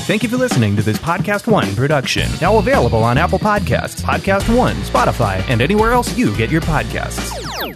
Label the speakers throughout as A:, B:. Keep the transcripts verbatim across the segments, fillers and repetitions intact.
A: Thank you for listening to this Podcast One production. Now available on Apple Podcasts, Podcast One, Spotify, and anywhere else you get your podcasts.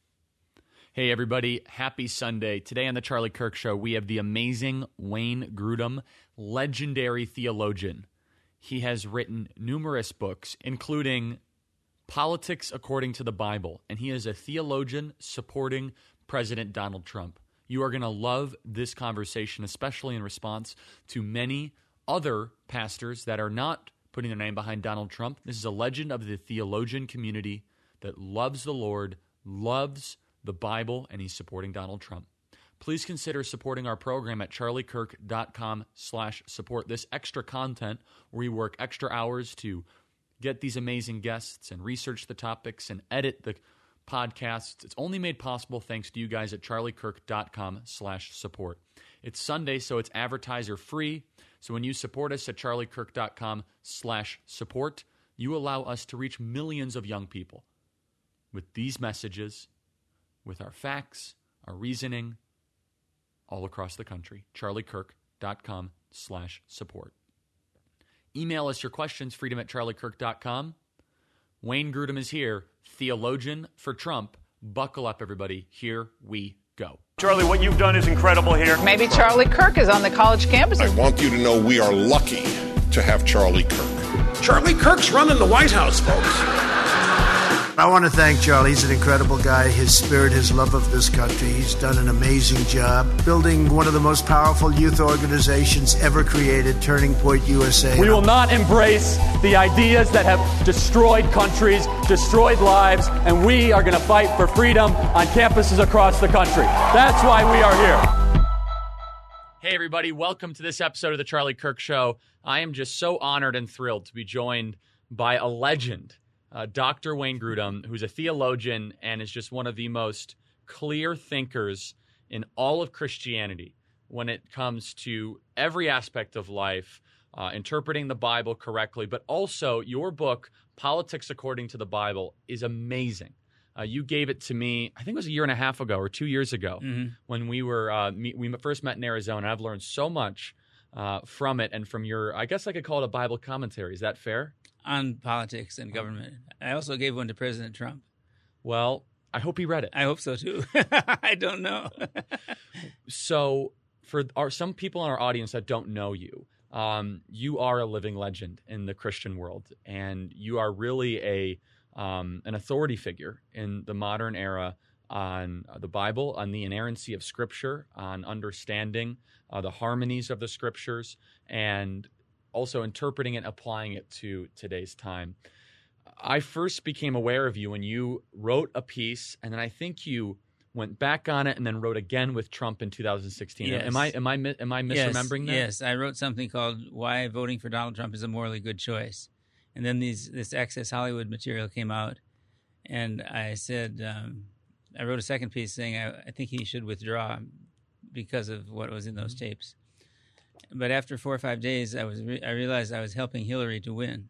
B: Hey everybody, happy Sunday. Today on the Charlie Kirk Show, we have the amazing Wayne Grudem, legendary theologian. He has written numerous books, including Politics According to the Bible, and he is a theologian supporting President Donald Trump. You are going to love this conversation, especially in response to many other pastors that are not putting their name behind Donald Trump. This is a legend of the theologian community that loves the Lord, loves the Bible, and he's supporting Donald Trump. Please consider supporting our program at charliekirk.com slash support. This extra content where we work extra hours to get these amazing guests and research the topics and edit the podcasts. It's only made possible thanks to you guys at charliekirk.com slash support. It's Sunday, so it's advertiser free. So when you support us at charliekirk.com slash support, you allow us to reach millions of young people with these messages, with our facts, our reasoning, all across the country. charliekirk.com slash support. Email us your questions, freedom at charliekirk dot com. Wayne Grudem is here, theologian for Trump. Buckle up, everybody. Here we go.
C: Charlie, what you've done is incredible here.
D: Maybe Charlie Kirk is on the college campus.
E: I want you to know we are lucky to have Charlie Kirk.
F: Charlie Kirk's running the White House, folks.
G: I want to thank Charlie. He's an incredible guy. His spirit, his love of this country. He's done an amazing job building one of the most powerful youth organizations ever created, Turning Point U S A.
C: We will not embrace the ideas that have destroyed countries, destroyed lives, and we are going to fight for freedom on campuses across the country. That's why we are here.
B: Hey, everybody. Welcome to this episode of the Charlie Kirk Show. I am just so honored and thrilled to be joined by a legend, Uh, Doctor Wayne Grudem, who's a theologian and is just one of the most clear thinkers in all of Christianity when it comes to every aspect of life, uh, interpreting the Bible correctly, but also your book, Politics According to the Bible, is amazing. Uh, you gave it to me, I think it was a year and a half ago or two years ago mm-hmm. when we were uh, meet, we first met in Arizona. I've learned so much uh, from it and from your, I guess I could call it a Bible commentary. Is that fair?
H: On politics and government. I also gave one to President Trump.
B: Well, I hope he read it.
H: I hope so, too. I don't know.
B: So for our, some people in our audience that don't know you, um, you are a living legend in the Christian world, and you are really a um, an authority figure in the modern era on the Bible, on the inerrancy of Scripture, on understanding uh, the harmonies of the Scriptures, and also interpreting it and applying it to today's time. I first became aware of you when you wrote a piece, and then I think you went back on it and then wrote again with Trump in two thousand sixteen.
H: Yes.
B: Am I am I am I misremembering
H: yes,
B: that?
H: Yes, I wrote something called "Why Voting for Donald Trump is a Morally Good Choice," and then these this Access Hollywood material came out, and I said um, I wrote a second piece saying I, I think he should withdraw because of what was in those tapes. But after four or five days, I was re- I realized I was helping Hillary to win.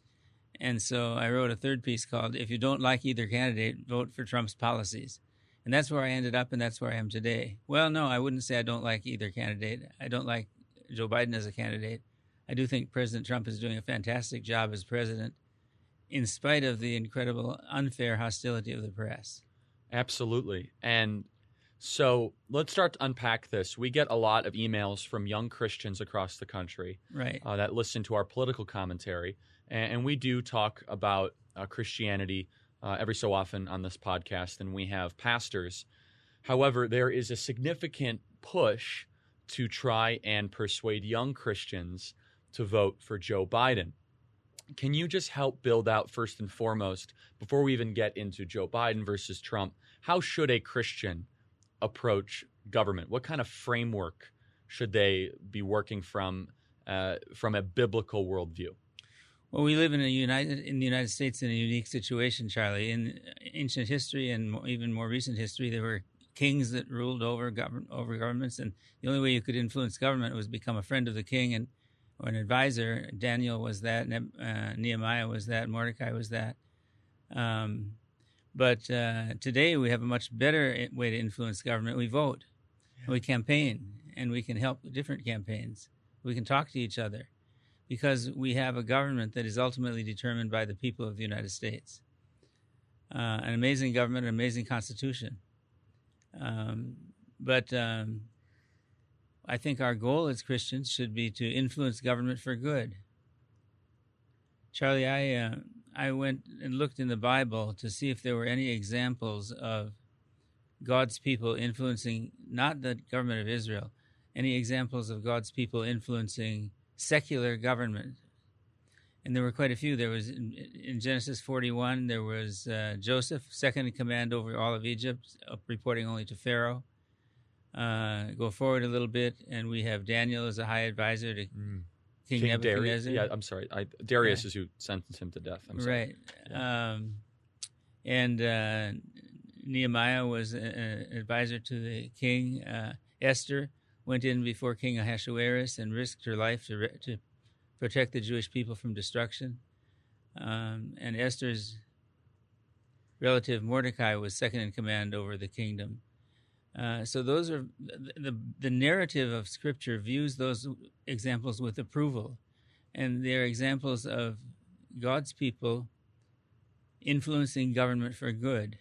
H: And so I wrote a third piece called, If You Don't Like Either Candidate, Vote for Trump's Policies. And that's where I ended up, and that's where I am today. Well, no, I wouldn't say I don't like either candidate. I don't like Joe Biden as a candidate. I do think President Trump is doing a fantastic job as president, in spite of the incredible unfair hostility of the press.
B: Absolutely. And so let's start to unpack this. We get a lot of emails from young Christians across the country
H: right.
B: uh, that listen to our political commentary, and, and we do talk about uh, Christianity uh, every so often on this podcast, and we have pastors. However, there is a significant push to try and persuade young Christians to vote for Joe Biden. Can you just help build out, first and foremost, before we even get into Joe Biden versus Trump, how should a Christian approach government? What kind of framework should they be working from uh, from a biblical worldview?
H: Well, we live in a United in the United States in a unique situation, Charlie. In ancient history and more, even more recent history, there were kings that ruled over govern, over governments, and the only way you could influence government was become a friend of the king and or an advisor. Daniel was that, uh, Nehemiah was that, Mordecai was that. Um, But uh, today we have a much better way to influence government. We vote, yeah. we campaign, and we can help different campaigns. We can talk to each other because we have a government that is ultimately determined by the people of the United States. Uh, an amazing government, an amazing constitution. Um, but um, I think our goal as Christians should be to influence government for good. Charlie, I uh, I went and looked in the Bible to see if there were any examples of God's people influencing, not the government of Israel, any examples of God's people influencing secular government. And there were quite a few. There was, in, in Genesis forty-one, there was uh, Joseph, second in command over all of Egypt, uh, reporting only to Pharaoh. Uh, go forward a little bit, and we have Daniel as a high advisor to mm. King, King Nebuchadnezzar.
B: Darius, yeah, I'm sorry. I, Darius yeah. is who sentenced him to death. I'm sorry.
H: Right. Yeah. Um, and uh, Nehemiah was an advisor to the king. Uh, Esther went in before King Ahasuerus and risked her life to re- to protect the Jewish people from destruction. Um, and Esther's relative Mordecai was second in command over the kingdom. Uh, so those are the, the the narrative of Scripture views those examples with approval, and they're examples of God's people influencing government for good.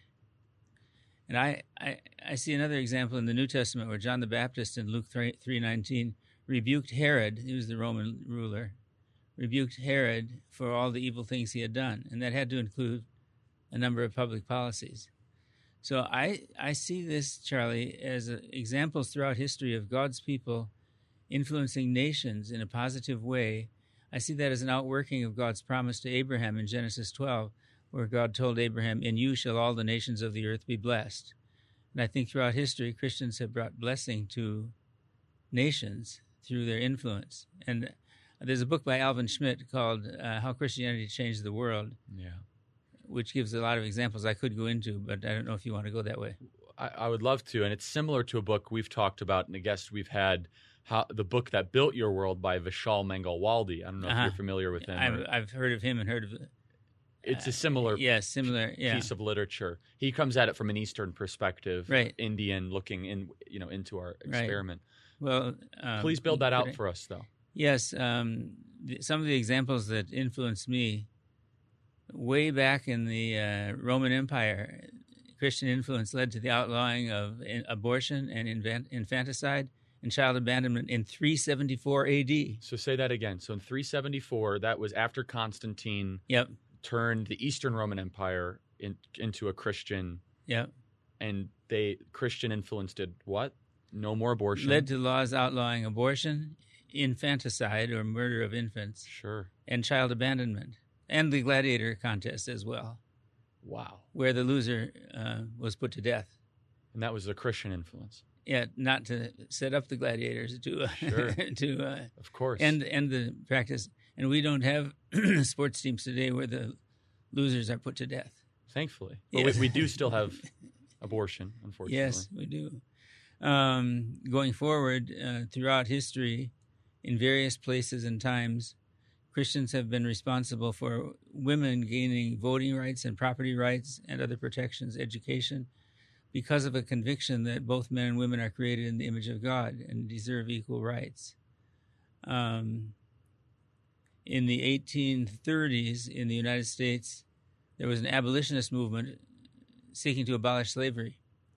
H: And I, I, I see another example in the New Testament where John the Baptist in Luke three nineteen rebuked Herod, he was the Roman ruler, rebuked Herod for all the evil things he had done, and that had to include a number of public policies. So I, I see this, Charlie, as a, examples throughout history of God's people influencing nations in a positive way. I see that as an outworking of God's promise to Abraham in Genesis twelve, where God told Abraham, "In you shall all the nations of the earth be blessed." And I think throughout history, Christians have brought blessing to nations through their influence. And there's a book by Alvin Schmidt called uh, How Christianity Changed the World.
B: Yeah.
H: Which gives a lot of examples I could go into, but I don't know if you want to go that way.
B: I, I would love to, and it's similar to a book we've talked about and a guest we've had, how, the book that built your world by Vishal Mangalwaldi. I don't know
H: uh-huh.
B: if you're familiar with him.
H: I've,
B: or,
H: I've heard of him and heard of uh,
B: it's a similar,
H: yeah, similar yeah.
B: piece of literature. He comes at it from an Eastern perspective,
H: right.
B: Indian, looking in, you know, into our experiment.
H: Right. Well, um,
B: please build that out
H: I,
B: for us, though.
H: Yes, um, the, some of the examples that influenced me. Way back in the uh, Roman Empire, Christian influence led to the outlawing of in, abortion and infant, infanticide and child abandonment in three seventy-four A D.
B: So say that again. So in three seventy-four, that was after Constantine
H: yep.
B: turned the Eastern Roman Empire in, into a Christian.
H: Yep.
B: And they Christian influence did what? No more abortion.
H: Led to laws outlawing abortion, infanticide or murder of infants.
B: Sure.
H: And child abandonment. And the gladiator contest as well.
B: Wow.
H: Where the loser uh, was put to death.
B: And that was the Christian influence.
H: Yeah, not to set up the gladiators, to uh,
B: sure.
H: to uh,
B: of course,
H: end end the practice. And we don't have sports teams today where the losers are put to death.
B: Thankfully,
H: yes.
B: Well, we, we do still have abortion, unfortunately.
H: Yes, we do. Um, going forward uh, throughout history, in various places and times, Christians have been responsible for women gaining voting rights and property rights and other protections, education, because of a conviction that both men and women are created in the image of God and deserve equal rights. Um, in the eighteen thirties in the United States, there was an abolitionist movement seeking to abolish slavery.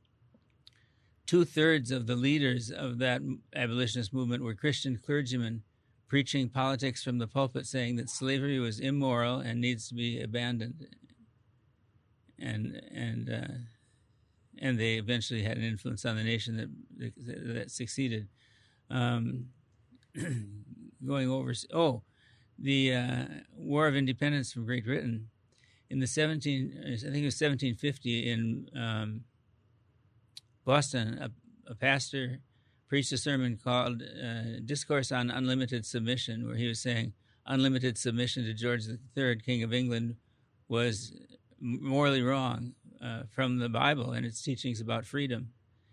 H: Two-thirds of the leaders of that abolitionist movement were Christian clergymen preaching politics from the pulpit, saying that slavery was immoral and needs to be abandoned, and and uh, and they eventually had an influence on the nation that that, that succeeded. Um, going over, oh, the uh, War of Independence from Great Britain in the seventeen, I think it was seventeen fifty in um, Boston. A, a pastor preached a sermon called uh, Discourse on Unlimited Submission, where he was saying unlimited submission to George the Third, King of England, was morally wrong uh, from the Bible and its teachings about freedom.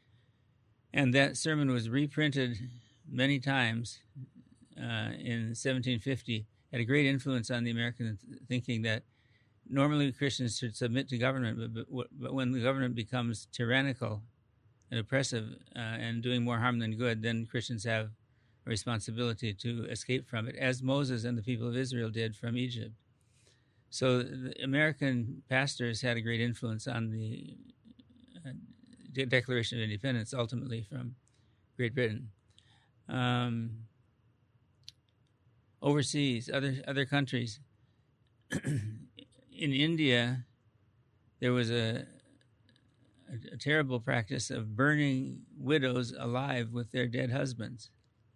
H: And that sermon was reprinted many times uh, in seventeen fifty, had a great influence on the American thinking that normally Christians should submit to government, but, but, but when the government becomes tyrannical and oppressive uh, and doing more harm than good, then Christians have a responsibility to escape from it, as Moses and the people of Israel did from Egypt. So the American pastors had a great influence on the uh, De- Declaration of Independence, ultimately from Great Britain. Um, overseas, other other countries. In India, there was a, a, a terrible practice of burning widows alive with their dead husbands,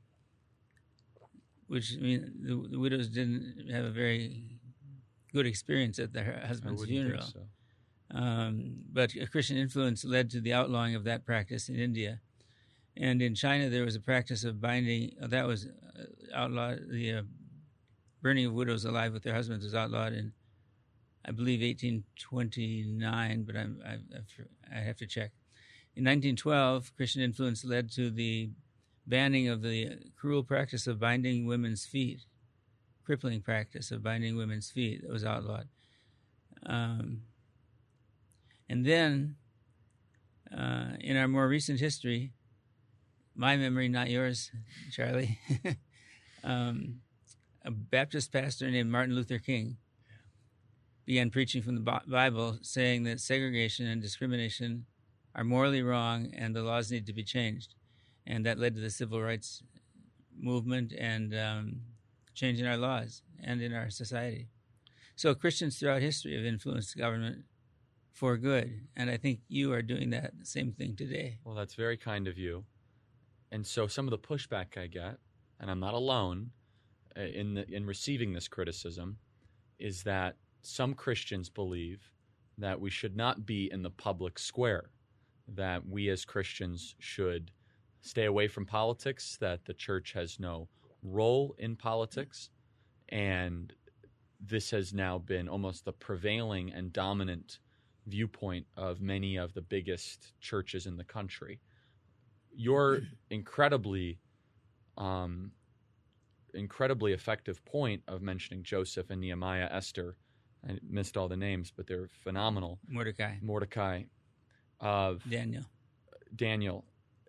H: which I mean the, the widows didn't have a very good experience at their husband's funeral.
B: So.
H: Um, but a Christian influence led to the outlawing of that practice in India. And in China, there was a practice of binding, uh, that was uh, outlawed, the uh, burning of widows alive with their husbands was outlawed in, I believe, eighteen twenty-nine, but I'm, I, I have to check. In nineteen twelve, Christian influence led to the banning of the cruel practice of binding women's feet, crippling practice of binding women's feet that was outlawed. Um, and then, uh, in our more recent history, my memory, not yours, Charlie, um, a Baptist pastor named Martin Luther King began preaching from the Bible, saying that segregation and discrimination are morally wrong and the laws need to be changed. And that led to the civil rights movement and um, change in our laws and in our society. So Christians throughout history have influenced government for good, and I think you are doing that same thing today.
B: Well, that's very kind of you. And so some of the pushback I get, and I'm not alone uh, in the, in receiving this criticism, is that some Christians believe that we should not be in the public square, that we as Christians should stay away from politics, that the church has no role in politics, and this has now been almost the prevailing and dominant viewpoint of many of the biggest churches in the country. Your incredibly, um, incredibly effective point of mentioning Joseph and Nehemiah, Esther, I missed all the names, but they're phenomenal.
H: Mordecai.
B: Mordecai. Of
H: Daniel.
B: Daniel.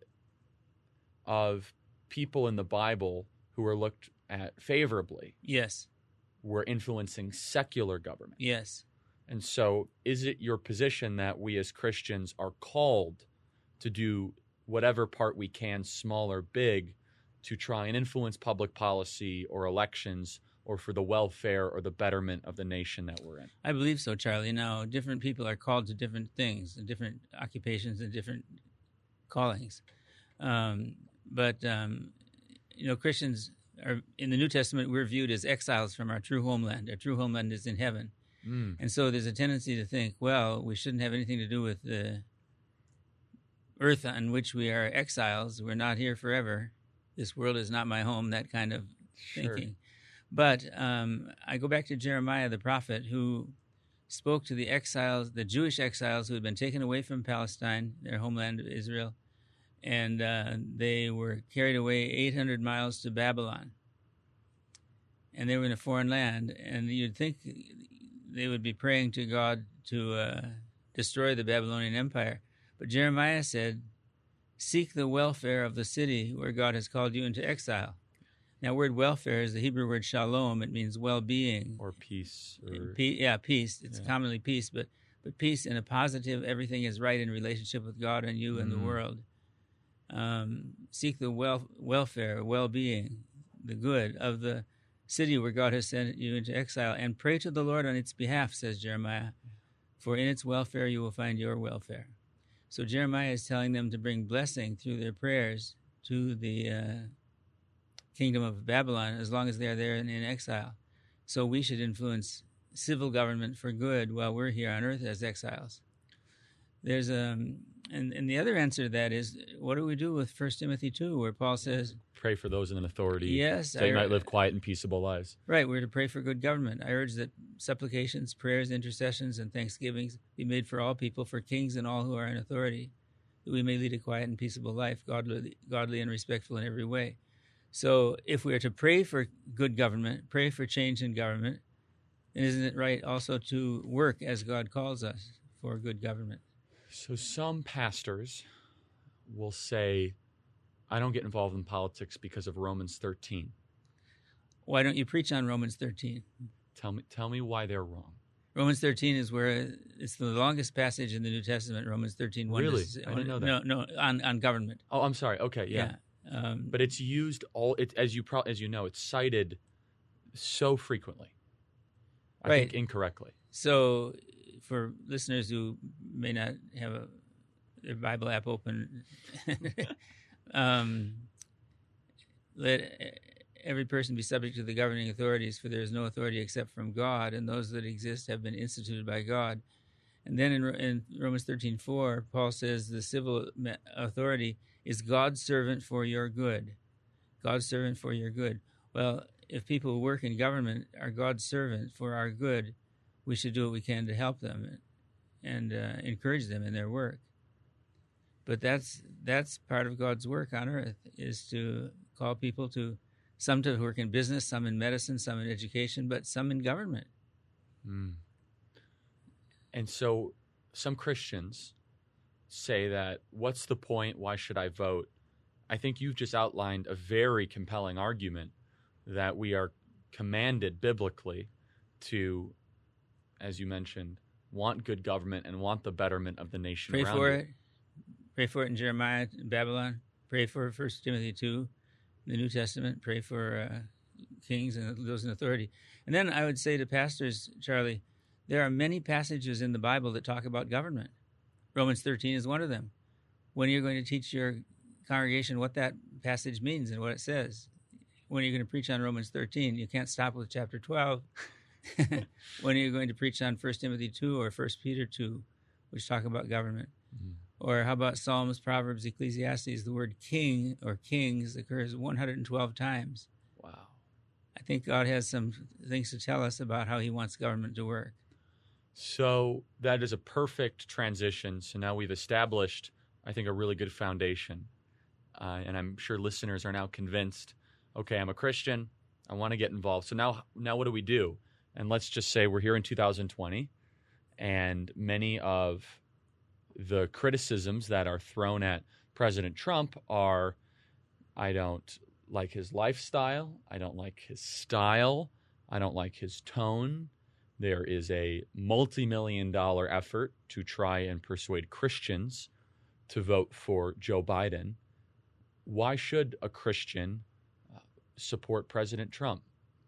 B: Of people in the Bible who are looked at favorably.
H: Yes.
B: Were influencing secular government.
H: Yes.
B: And so is it your position that we as Christians are called to do whatever part we can, small or big, to try and influence public policy or elections or for the welfare or the betterment of the nation that we're in?
H: I believe so, Charlie. Now, different people are called to different things, different occupations and different callings. Um, but, um, you know, Christians are, in the New Testament, we're viewed as exiles from our true homeland. Our true homeland is in heaven. Mm. And so there's a tendency to think, well, we shouldn't have anything to do with the earth on which we are exiles. We're not here forever. This world is not my home, that kind of
B: Sure.
H: thinking. But um, I go back to Jeremiah the prophet, who spoke to the exiles, the Jewish exiles who had been taken away from Palestine, their homeland of Israel, and uh, they were carried away eight hundred miles to Babylon. And they were in a foreign land, and you'd think they would be praying to God to uh, destroy the Babylonian Empire. But Jeremiah said, seek the welfare of the city where God has called you into exile. Now, word welfare is the Hebrew word shalom. It means well-being.
B: Or peace. Or...
H: Pe- yeah, peace. It's
B: yeah.
H: commonly peace, but, but peace in a positive, everything is right in relationship with God and you mm. and the world. Um, seek the wel- welfare, well-being, the good of the city where God has sent you into exile, and pray to the Lord on its behalf, says Jeremiah, for in its welfare you will find your welfare. So Jeremiah is telling them to bring blessing through their prayers to the uh, kingdom of Babylon as long as they are there in, in exile. So we should influence civil government for good while we're here on earth as exiles. There's um, and, and the other answer to that is, what do we do with First Timothy two, where Paul says,
B: pray for those in authority,
H: yes,
B: so they
H: I,
B: might live quiet and peaceable lives.
H: Right, we're to pray for good government. I urge that supplications, prayers, intercessions, and thanksgivings be made for all people, for kings and all who are in authority, that we may lead a quiet and peaceable life, godly, godly and respectful in every way. So if we are to pray for good government, pray for change in government, then isn't it right also to work as God calls us for good government?
B: So some pastors will say I don't get involved in politics because of Romans thirteen.
H: Why don't you preach on Romans thirteen?
B: Tell me, tell me why they're wrong.
H: Romans thirteen is where it's the longest passage in the New Testament. Romans thirteen. One
B: Really?
H: to,
B: I didn't know that.
H: No, no, on, on government.
B: Oh, I'm sorry. Okay, yeah.
H: yeah. Um,
B: but it's used all it as you pro, as you know, it's cited so frequently. I
H: right.
B: think incorrectly.
H: So, for listeners who may not have a, their Bible app open, um, let every person be subject to the governing authorities, for there is no authority except from God, and those that exist have been instituted by God. And then in, in Romans thirteen four, Paul says the civil authority is God's servant for your good. God's servant for your good. Well, if people who work in government are God's servant for our good, we should do what we can to help them and uh, encourage them in their work. But that's that's part of God's work on earth, is to call people to, some to work in business, some in medicine, some in education, but some in government.
B: Mm. And so some Christians say that, what's the point? Why should I vote? I think you've just outlined a very compelling argument that we are commanded biblically to, as you mentioned, want good government and want the betterment of the nation
H: Pray
B: around
H: for
B: you.
H: it. Pray for it in Jeremiah, in Babylon. Pray for First Timothy two, the New Testament. Pray for uh, kings and those in authority. And then I would say to pastors, Charlie, there are many passages in the Bible that talk about government. Romans thirteen is one of them. When are you going to teach your congregation what that passage means and what it says? When are you going to preach on Romans thirteen? You can't stop with chapter twelve. When are you going to preach on First Timothy two or First Peter two, which talk about government? Mm-hmm. Or how about Psalms, Proverbs, Ecclesiastes? The word king or kings occurs one hundred twelve times.
B: Wow.
H: I think God has some things to tell us about how he wants government to work.
B: So that is a perfect transition. So now we've established, I think, a really good foundation. Uh, and I'm sure listeners are now convinced, okay, I'm a Christian, I want to get involved. So now, now what do we do? And let's just say we're here in two thousand twenty, and many of the criticisms that are thrown at President Trump are, I don't like his lifestyle, I don't like his style, I don't like his tone. There is a multi-million dollar effort to try and persuade Christians to vote for Joe Biden. Why should a Christian uh, support President Trump?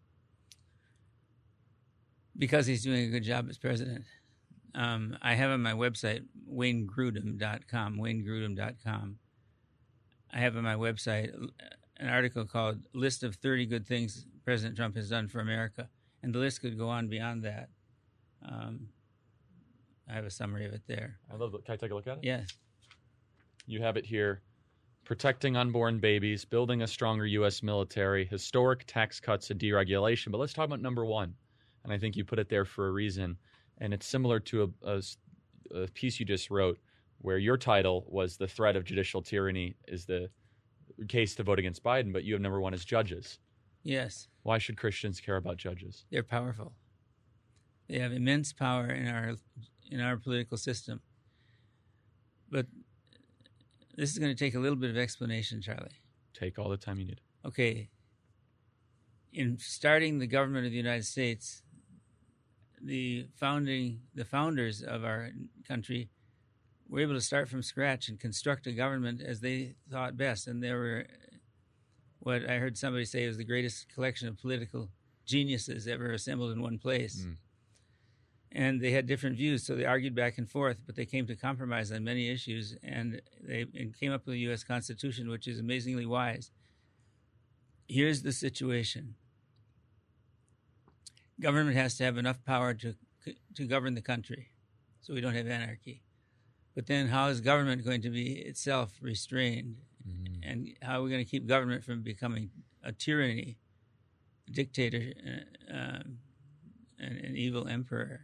H: Because he's doing a good job as president. Um, I have on my website, wayne grudem dot com, wayne grudem dot com. I have on my website an article called List of thirty Good Things President Trump Has Done for America. And the list could go on beyond that. Um, I have a summary of it there.
B: I love it. Can I take a look at it?
H: Yes.
B: You have it here. Protecting unborn babies, building a stronger U S military, historic tax cuts and deregulation. But let's talk about number one. And I think you put it there for a reason. And it's similar to a, a, a piece you just wrote where your title was The Threat of Judicial Tyranny is the case to vote against Biden, but you have number one as judges.
H: Yes.
B: Why should Christians care about judges?
H: They're powerful. They have immense power in our in our political system. But this is going to take a little bit of explanation, Charlie.
B: Take all the time you need.
H: Okay. In starting the government of the United States, the founding the founders of our country were able to start from scratch and construct a government as they thought best. And they were what I heard somebody say was the greatest collection of political geniuses ever assembled in one place. Mm. And they had different views, so they argued back and forth, but they came to compromise on many issues, and they and came up with a U S Constitution, which is amazingly wise. Here's the situation. Government has to have enough power to to govern the country, so we don't have anarchy. But then how is government going to be itself restrained? Mm-hmm. And how are we going to keep government from becoming a tyranny, a dictator, uh, um, an, an evil emperor?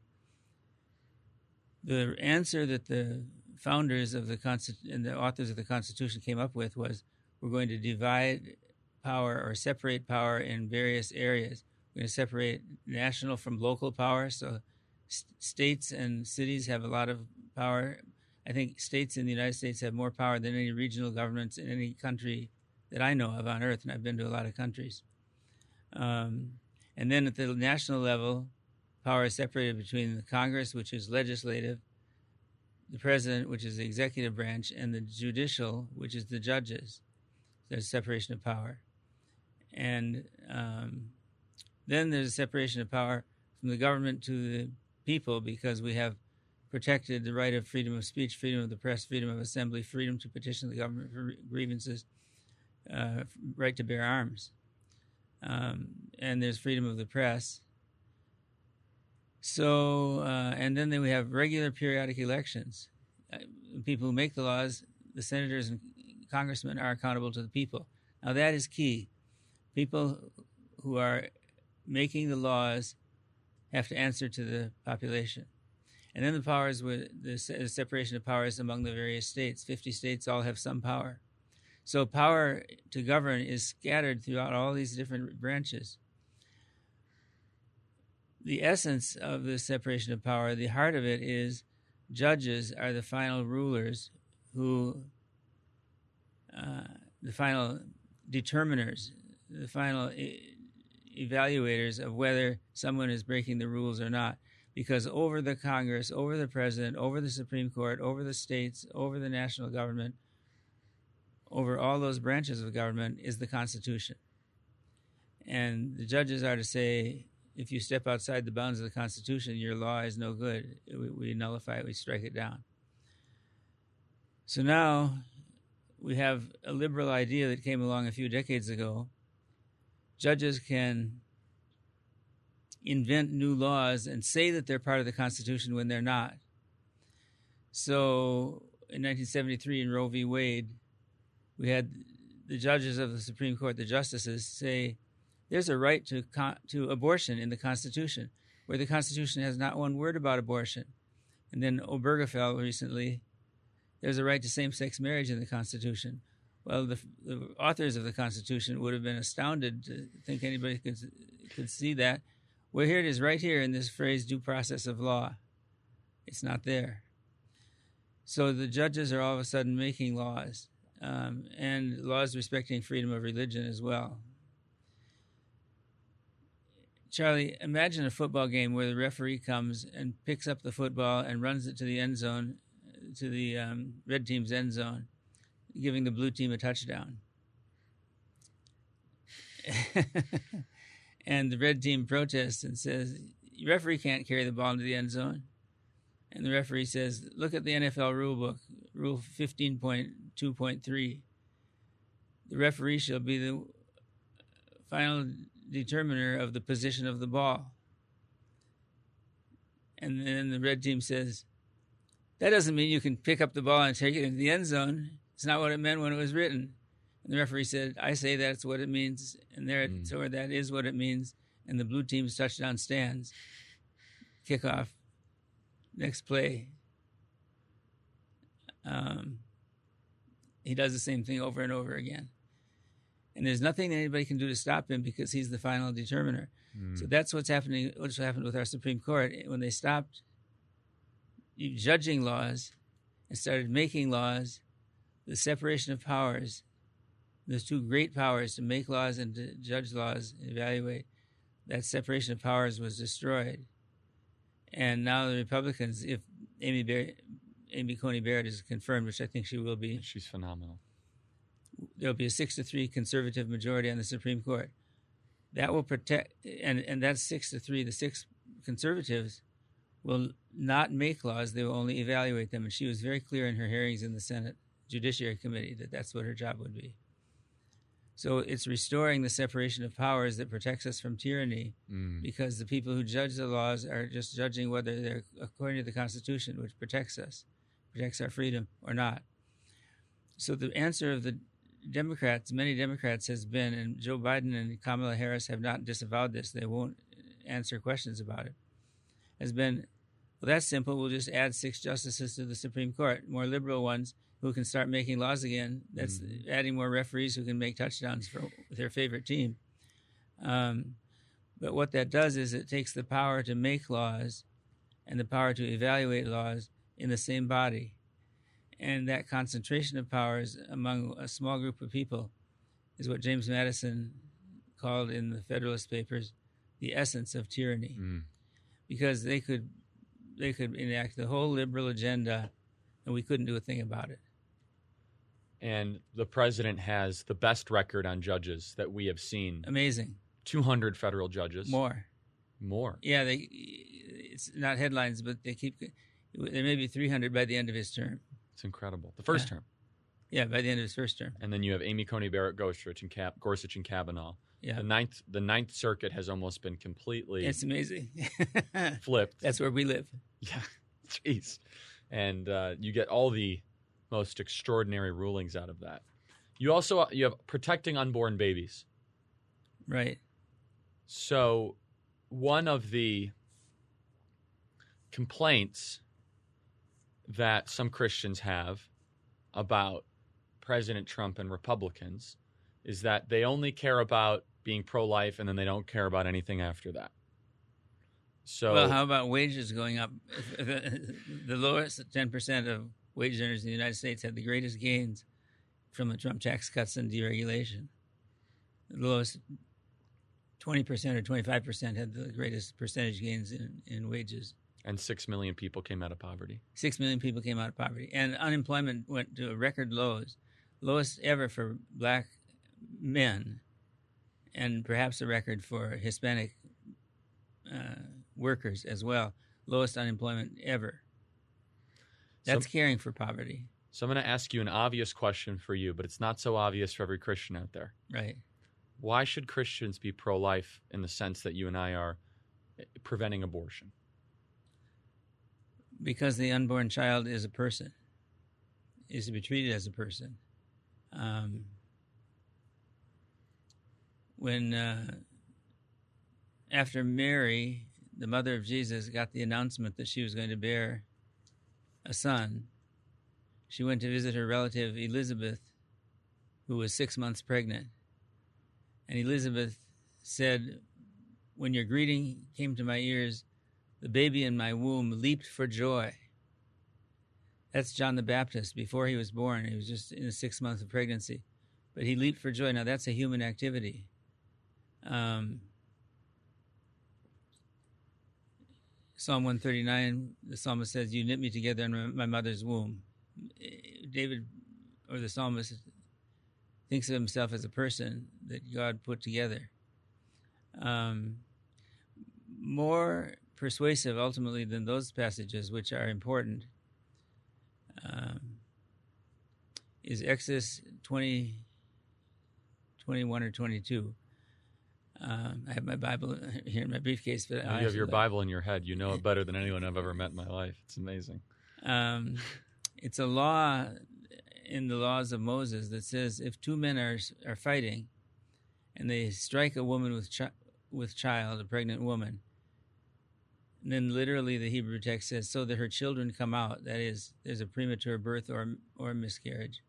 H: The answer that the founders of the Consti- and the authors of the Constitution came up with was, we're going to divide power or separate power in various areas. We're going to separate national from local power, so st- states and cities have a lot of power. I think states in the United States have more power than any regional governments in any country that I know of on earth, and I've been to a lot of countries. Um, and then at the national level, power is separated between the Congress, which is legislative, the president, which is the executive branch, and the judicial, which is the judges. There's separation of power. And um, then there's a separation of power from the government to the people, because we have protected the right of freedom of speech, freedom of the press, freedom of assembly, freedom to petition the government for grievances, uh, right to bear arms. Um, and there's freedom of the press. So, uh, and then, then we have regular periodic elections. Uh, people who make the laws, the senators and congressmen, are accountable to the people. Now that is key. People who are making the laws have to answer to the population. And then the powers, with the separation of powers among the various states. fifty states all have some power. So power to govern is scattered throughout all these different branches. The essence of the separation of power, the heart of it, is judges are the final rulers, who, uh, the final determiners, the final e- evaluators of whether someone is breaking the rules or not. Because over the Congress, over the president, over the Supreme Court, over the states, over the national government, over all those branches of government is the Constitution. And the judges are to say, if you step outside the bounds of the Constitution, your law is no good. We, we nullify it, we strike it down. So now we have a liberal idea that came along a few decades ago. Judges can invent new laws and say that they're part of the Constitution when they're not. So in nineteen seventy-three in Roe v. Wade, we had the judges of the Supreme Court, the justices, say there's a right to con- to abortion in the Constitution, where the Constitution has not one word about abortion. And then Obergefell recently, there's a right to same-sex marriage in the Constitution. Well, the, the authors of the Constitution would have been astounded to think anybody could could see that. Well, here it is right here in this phrase, due process of law. It's not there. So the judges are all of a sudden making laws, um, and laws respecting freedom of religion as well. Charlie, imagine a football game where the referee comes and picks up the football and runs it to the end zone, to the um, red team's end zone, giving the blue team a touchdown. And the red team protests and says, the referee can't carry the ball into the end zone. And the referee says, look at the N F L rule book, rule fifteen point two point three. The referee shall be the final determiner of the position of the ball. And then the red team says, that doesn't mean you can pick up the ball and take it into the end zone. It's not what it meant when it was written. And the referee said, I say that's what it means, and there, mm. so that is what it means. And the blue team's touchdown stands. Kickoff. Next play. Um, he does the same thing over and over again. And there's nothing that anybody can do to stop him because he's the final determiner. Mm. So that's what's happening, what's happened with our Supreme Court. When they stopped judging laws and started making laws, the separation of powers, those two great powers to make laws and to judge laws, evaluate, that separation of powers was destroyed. And now the Republicans, if Amy Bar- Amy Coney Barrett is confirmed, which I think she will be.
B: She's phenomenal.
H: There'll be a six to three conservative majority on the Supreme Court. That will protect, and, and that's six to three. The six conservatives will not make laws. They will only evaluate them. And she was very clear in her hearings in the Senate Judiciary Committee that that's what her job would be. So it's restoring the separation of powers that protects us from tyranny, mm. because the people who judge the laws are just judging whether they're according to the Constitution, which protects us, protects our freedom or not. So the answer of the Democrats, many Democrats, has been, and Joe Biden and Kamala Harris have not disavowed this, they won't answer questions about it, has been, well, that's simple, we'll just add six justices to the Supreme Court, more liberal ones, who can start making laws again. That's mm-hmm. adding more referees who can make touchdowns for their favorite team. Um, but what that does is it takes the power to make laws and the power to evaluate laws in the same body. And that concentration of powers among a small group of people is what James Madison called in the Federalist Papers the essence of tyranny.
B: Mm.
H: Because they could they could enact the whole liberal agenda and we couldn't do a thing about it.
B: And the president has the best record on judges that we have seen.
H: Amazing.
B: two hundred federal judges.
H: More.
B: More.
H: Yeah, they. It's not headlines, but they keep. There may be three hundred by the end of his term.
B: It's incredible. The first
H: yeah.
B: term.
H: Yeah, by the end of his first term.
B: And then you have Amy Coney Barrett, Gorsuch, and Cap, Gorsuch and Kavanaugh.
H: Yeah.
B: The ninth, the ninth Circuit has almost been completely.
H: It's amazing.
B: flipped.
H: That's where we live.
B: Yeah, jeez. And uh, you get all the most extraordinary rulings out of that. You also you have protecting unborn babies.
H: Right.
B: So one of the complaints that some Christians have about President Trump and Republicans is that they only care about being pro-life and then they don't care about anything after that. So,
H: well, how about wages going up? The, the lowest ten percent of wage earners in the United States had the greatest gains from the Trump tax cuts and deregulation. The lowest twenty percent or twenty-five percent had the greatest percentage gains in, in wages.
B: And six million people came out of poverty.
H: Six million people came out of poverty. And unemployment went to record lows, lowest ever for black men, and perhaps a record for Hispanic uh, workers as well. Lowest unemployment ever. That's
B: so,
H: caring for poverty.
B: So I'm going to ask you an obvious question for you, but it's not so obvious for every Christian out there.
H: Right.
B: Why should Christians be pro-life in the sense that you and I are preventing abortion?
H: Because the unborn child is a person, is to be treated as a person. Um, when uh, after Mary, the mother of Jesus, got the announcement that she was going to bear a son, she went to visit her relative Elizabeth, who was six months pregnant. And Elizabeth said, "When your greeting came to my ears, the baby in my womb leaped for joy." That's John the Baptist. Before he was born, he was just in the sixth month of pregnancy. But he leaped for joy. Now, that's a human activity. Um, Psalm one thirty-nine, the psalmist says, "You knit me together in my mother's womb." David, or the psalmist, thinks of himself as a person that God put together. Um, more persuasive, ultimately, than those passages, which are important, um, is Exodus twenty, twenty-one or twenty-two. Um, I have my Bible here in my briefcase. But
B: you have your Bible in your head. You know it better than anyone I've ever met in my life. It's amazing.
H: Um, it's a law in the laws of Moses that says if two men are are fighting and they strike a woman with chi- with child, a pregnant woman, and then literally the Hebrew text says so that her children come out, that is, there's a premature birth or or miscarriage.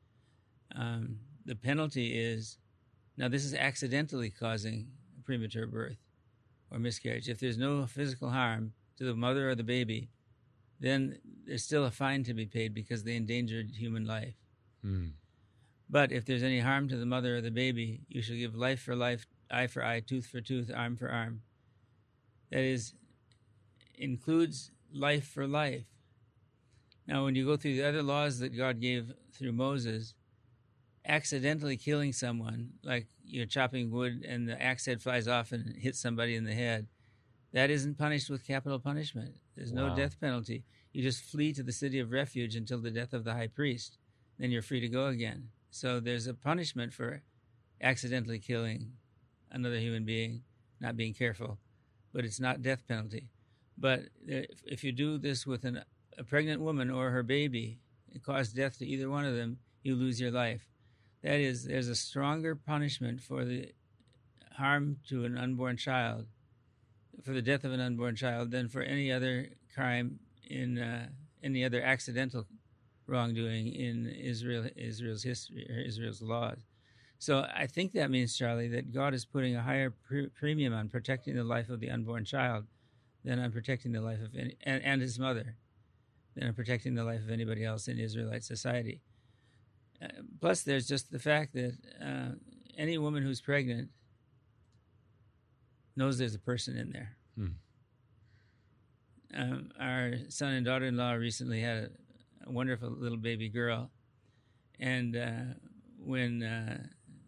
H: Um, the penalty is, now this is accidentally causing a premature birth or miscarriage. If there's no physical harm to the mother or the baby, then there's still a fine to be paid because they endangered human life.
B: Mm.
H: But if there's any harm to the mother or the baby, you shall give life for life, eye for eye, tooth for tooth, arm for arm. That is, includes life for life. Now, when you go through the other laws that God gave through Moses, accidentally killing someone, like you're chopping wood and the axe head flies off and hits somebody in the head, that isn't punished with capital punishment. There's
B: Wow.
H: no death penalty. You just flee to the city of refuge until the death of the high priest. Then you're free to go again. So there's a punishment for accidentally killing another human being, not being careful, but it's not death penalty. But if you do this with an, a pregnant woman or her baby, it causes death to either one of them, you lose your life. That is, there's a stronger punishment for the harm to an unborn child, for the death of an unborn child, than for any other crime in uh, any other accidental wrongdoing in Israel, Israel's history, or Israel's laws. So I think that means, Charlie, that God is putting a higher pre- premium on protecting the life of the unborn child than on protecting the life of any, and, and his mother. than on protecting the life of anybody else in Israelite society. Uh, plus, there's just the fact that uh, any woman who's pregnant knows there's a person in there.
B: Hmm.
H: Um, our son and daughter-in-law recently had a, a wonderful little baby girl, and uh, when uh,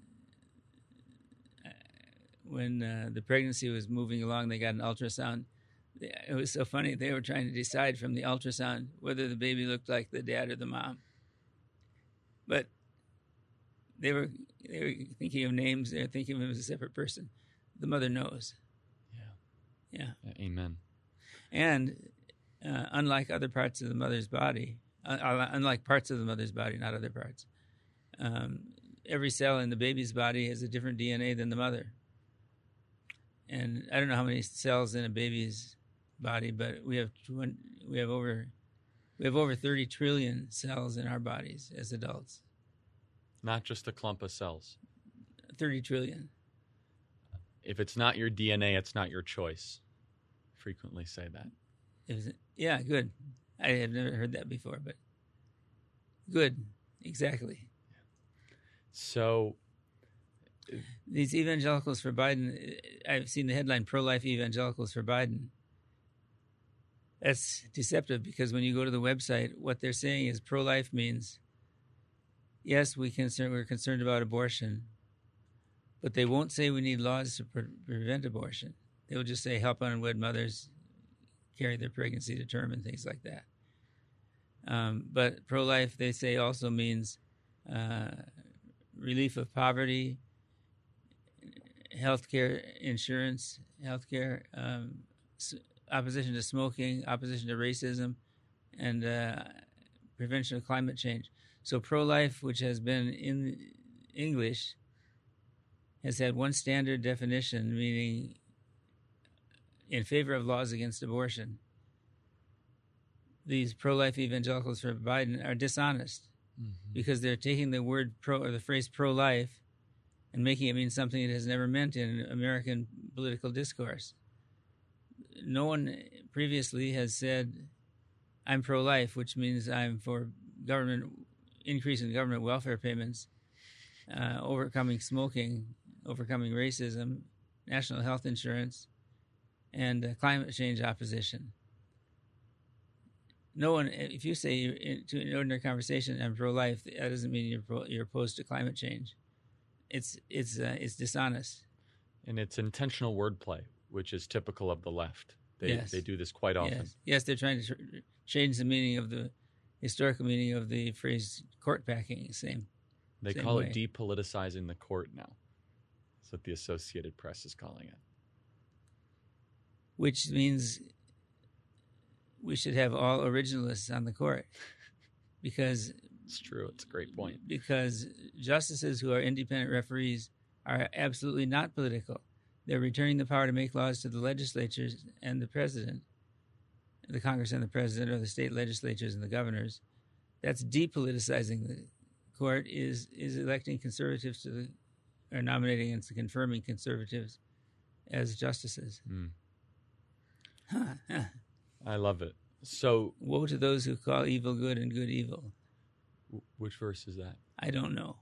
H: when uh, the pregnancy was moving along, they got an ultrasound. It was so funny. They were trying to decide from the ultrasound whether the baby looked like the dad or the mom. But they were they were thinking of names. They were thinking of him as a separate person. The mother knows. Yeah. Yeah.
B: Amen.
H: And uh, unlike other parts of the mother's body, uh, unlike parts of the mother's body, not other parts, um, every cell in the baby's body has a different D N A than the mother. And I don't know how many cells in a baby's body, but we have we have over we have over thirty trillion cells in our bodies as adults.
B: Not just a clump of cells.
H: thirty trillion.
B: If it's not your D N A, it's not your choice. Frequently say that.
H: It was, yeah, good. I have never heard that before, but good. Exactly.
B: So
H: these evangelicals for Biden, I've seen the headline, pro-life evangelicals for Biden. That's deceptive because when you go to the website, what they're saying is pro-life means, yes, we concern, we're concerned about abortion, but they won't say we need laws to pre- prevent abortion. They'll just say help unwed mothers carry their pregnancy to term and things like that. Um, but pro-life, they say, also means uh, relief of poverty, healthcare insurance, healthcare, um, opposition to smoking, opposition to racism, and uh, prevention of climate change. So pro-life, which has been in English, has had one standard definition, meaning in favor of laws against abortion. These pro-life evangelicals for Biden are dishonest mm-hmm. because they're taking the word pro or the phrase pro-life and making it mean something it has never meant in American political discourse. No one previously has said, I'm pro-life, which means I'm for government increase in government welfare payments, uh, overcoming smoking, overcoming racism, national health insurance, and uh, climate change opposition. No one, if you say you're in, to an ordinary conversation, I'm pro-life, that doesn't mean you're pro, you're opposed to climate change. It's it's uh, it's dishonest.
B: And it's intentional wordplay, which is typical of the left. They
H: yes.
B: they do this quite often.
H: Yes, yes they're trying to tr- change the meaning of the historical meaning of the phrase court packing. Same.
B: They
H: same
B: call
H: way.
B: it depoliticizing the court now. That's what the Associated Press is calling it.
H: Which means we should have all originalists on the court, because
B: it's true. It's a great point.
H: Because justices who are independent referees are absolutely not political. They're returning the power to make laws to the legislatures and the president, the Congress and the president, or the state legislatures and the governors. That's depoliticizing the court. Is is electing conservatives to the, or nominating and confirming conservatives as justices.
B: Mm.
H: Huh, huh.
B: I love it. So,
H: woe to those who call evil good and good evil.
B: W- which verse is that?
H: I don't know.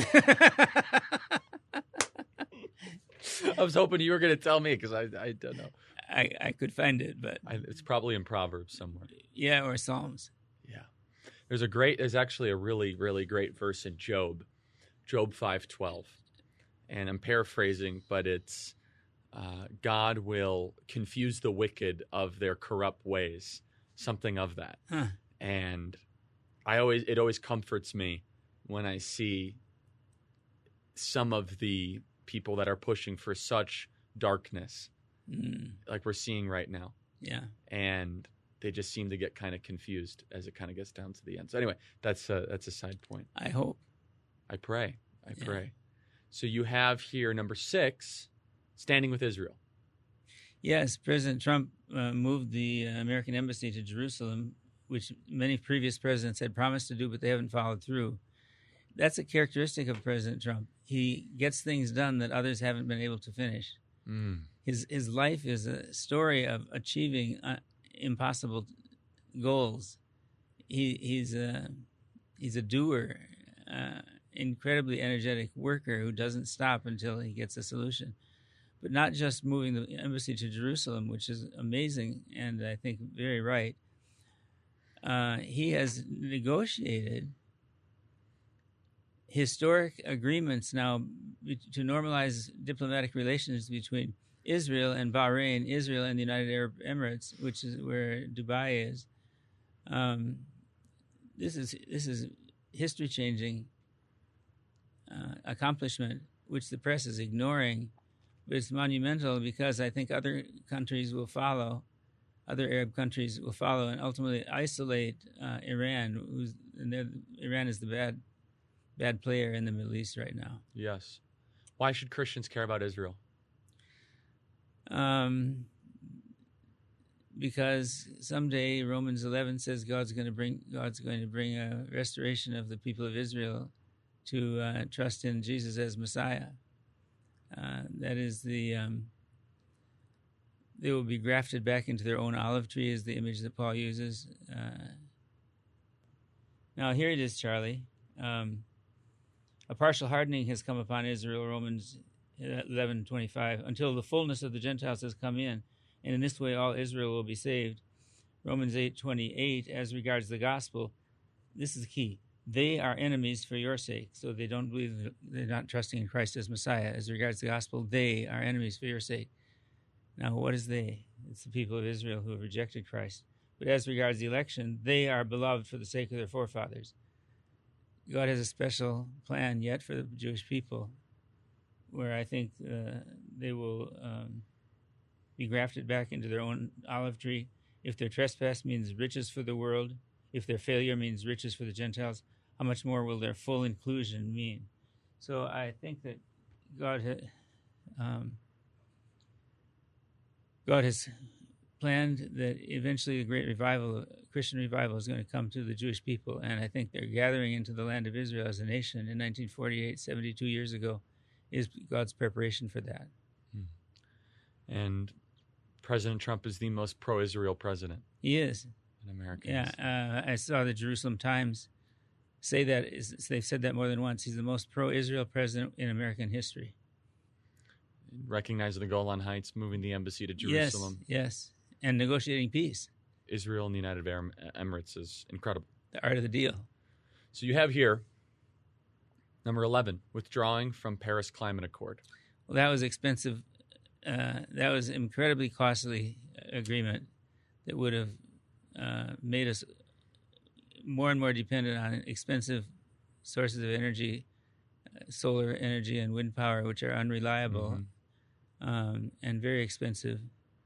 B: I was hoping you were going to tell me because I, I don't know.
H: I, I could find it, but
B: I, it's probably in Proverbs somewhere.
H: Yeah, or Psalms.
B: Yeah, there's a great. There's actually a really, really great verse in Job, Job five twelve, and I'm paraphrasing, but it's uh, God will confuse the wicked of their corrupt ways, something of that.
H: Huh.
B: And I always, it always comforts me when I see some of the people that are pushing for such darkness,
H: mm.
B: like we're seeing right now.
H: Yeah.
B: And they just seem to get kind of confused as it kind of gets down to the end. So anyway, that's a, that's a side point.
H: I hope.
B: I pray. I
H: yeah.
B: pray. So you have here number six, standing with Israel.
H: Yes, President Trump uh, moved the uh, American embassy to Jerusalem, which many previous presidents had promised to do, but they haven't followed through. That's a characteristic of President Trump. He gets things done that others haven't been able to finish.
B: Mm.
H: His his life is a story of achieving uh, impossible goals he he's a he's a doer, uh, incredibly energetic worker who doesn't stop until he gets a solution. But not just moving the embassy to Jerusalem, which is amazing and I think very right. Uh, he has negotiated historic agreements now to normalize diplomatic relations between Israel and Bahrain, Israel and the United Arab Emirates, which is where Dubai is. Um, this is this is history-changing uh, accomplishment, which the press is ignoring, but it's monumental because I think other countries will follow, other Arab countries will follow, and ultimately isolate uh, Iran. Who's, and Iran is the bad, bad player in the Middle East right now.
B: Yes. Why should Christians care about Israel?
H: Um, because someday Romans eleven says God's going to bring God's going to bring a restoration of the people of Israel to uh, trust in Jesus as Messiah. Uh, that is the um, they will be grafted back into their own olive tree, is the image that Paul uses. Uh, now here it is, Charlie. Um, a partial hardening has come upon Israel, Romans eleven twenty-five, until the fullness of the Gentiles has come in, and in this way all Israel will be saved. Romans eight twenty-eight, as regards the gospel, this is the key. They are enemies for your sake, so they don't believe, they're not trusting in Christ as Messiah. As regards the gospel, they are enemies for your sake. Now, what is they? It's the people of Israel who have rejected Christ. But as regards the election, they are beloved for the sake of their forefathers. God has a special plan yet for the Jewish people, where I think uh, they will um, be grafted back into their own olive tree. If their trespass means riches for the world, if their failure means riches for the Gentiles, how much more will their full inclusion mean? So I think that God, ha- um, God has planned that eventually the great revival, Christian revival, is going to come to the Jewish people, and I think they're gathering into the land of Israel as a nation in nineteen forty-eight, seventy-two years ago, is God's preparation for that.
B: And President Trump is the most pro-Israel president.
H: He is.
B: In America.
H: Yeah, uh, I saw the Jerusalem Times say that. They've said that more than once. He's the most pro-Israel president in American history.
B: Recognizing the Golan Heights, moving the embassy to Jerusalem.
H: Yes, yes, and negotiating peace.
B: Israel and the United Arab Emirates is incredible.
H: The art of the deal.
B: So you have here, number eleven, withdrawing from Paris Climate Accord.
H: Well, that was expensive. Uh, that was incredibly costly agreement that would have uh, made us more and more dependent on expensive sources of energy, uh, solar energy and wind power, which are unreliable mm-hmm. um, and very expensive.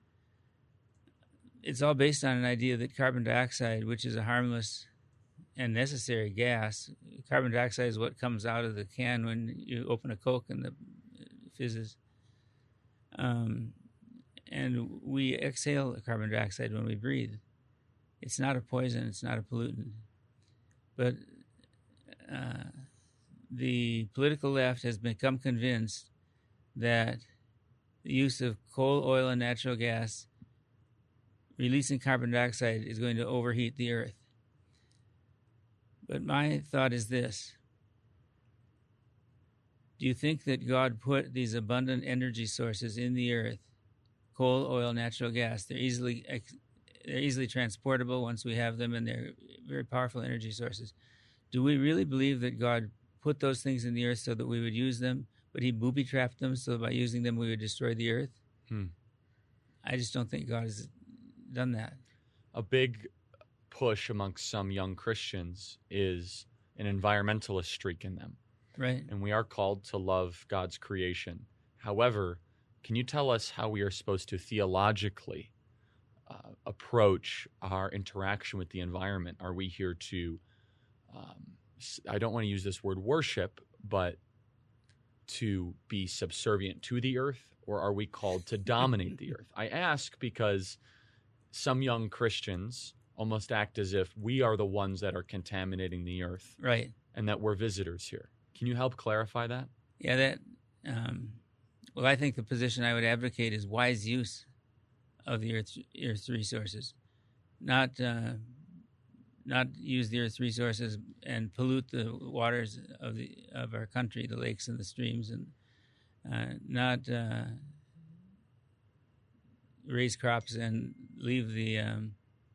H: It's all based on an idea that carbon dioxide, which is a harmless and necessary gas, carbon dioxide is what comes out of the can when you open a Coke and the fizzes. Um, and we exhale carbon dioxide when we breathe. It's not a poison, it's not a pollutant. But uh, the political left has become convinced that the use of coal, oil, and natural gas releasing carbon dioxide is going to overheat the earth. But my thought is this. Do you think that God put these abundant energy sources in the earth, coal, oil, natural gas? They're easily they're easily transportable once we have them, and they're very powerful energy sources. Do we really believe that God put those things in the earth so that we would use them, but he booby-trapped them so by using them we would destroy the earth?
B: Hmm.
H: I just don't think God has done that.
B: A big push amongst some young Christians is an environmentalist streak in them.
H: Right.
B: And we are called to love God's creation. However, can you tell us how we are supposed to theologically uh, approach our interaction with the environment? Are we here to, um, I don't want to use this word worship, but to be subservient to the earth, or are we called to dominate the earth? I ask because some young Christians almost act as if we are the ones that are contaminating the earth.
H: Right.
B: And that we're visitors here. Can you help clarify that?
H: Yeah, that, um, well, I think the position I would advocate is wise use of the Earth's, Earth's resources, not uh, not use the Earth's resources and pollute the waters of the of our country, the lakes and the streams, and uh, not uh, raise crops and leave the um,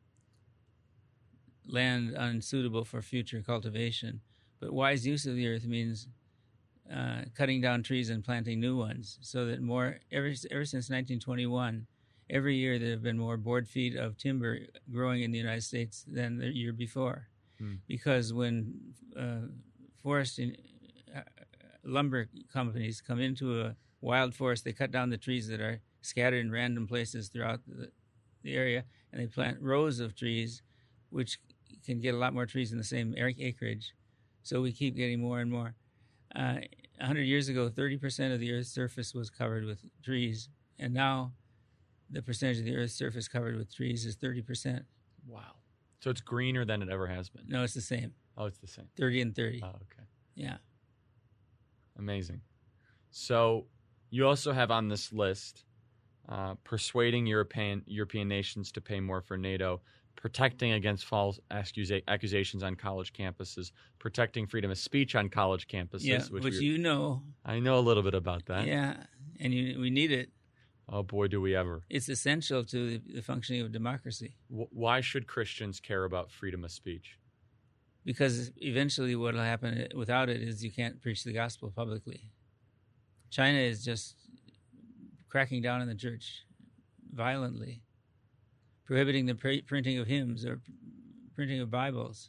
H: land unsuitable for future cultivation. But wise use of the earth means uh, cutting down trees and planting new ones, so that more, ever, ever since nineteen twenty-one, every year there have been more board feet of timber growing in the United States than the year before. Hmm. Because when uh, forest in, uh, lumber companies come into a wild forest, they cut down the trees that are scattered in random places throughout the, the area, and they plant rows of trees, which can get a lot more trees in the same acreage. So we keep getting more and more. Uh, one hundred years ago, thirty percent of the Earth's surface was covered with trees, and now the percentage of the Earth's surface covered with trees is thirty percent.
B: Wow. So it's greener than it ever has been?
H: No, it's the same.
B: Oh, it's the same.
H: thirty and thirty.
B: Oh, okay.
H: Yeah.
B: Amazing. So you also have on this list uh, persuading European European nations to pay more for NATO, protecting against false accusa- accusations on college campuses, protecting freedom of speech on college campuses.
H: Yeah,
B: which,
H: which you know.
B: I know a little bit about that.
H: Yeah, and you, we need it.
B: Oh, boy, do we ever.
H: It's essential to the, the functioning of democracy.
B: W- why should Christians care about freedom of speech?
H: Because eventually what will happen without it is you can't preach the gospel publicly. China is just cracking down on the church violently, prohibiting the pr- printing of hymns or p- printing of Bibles.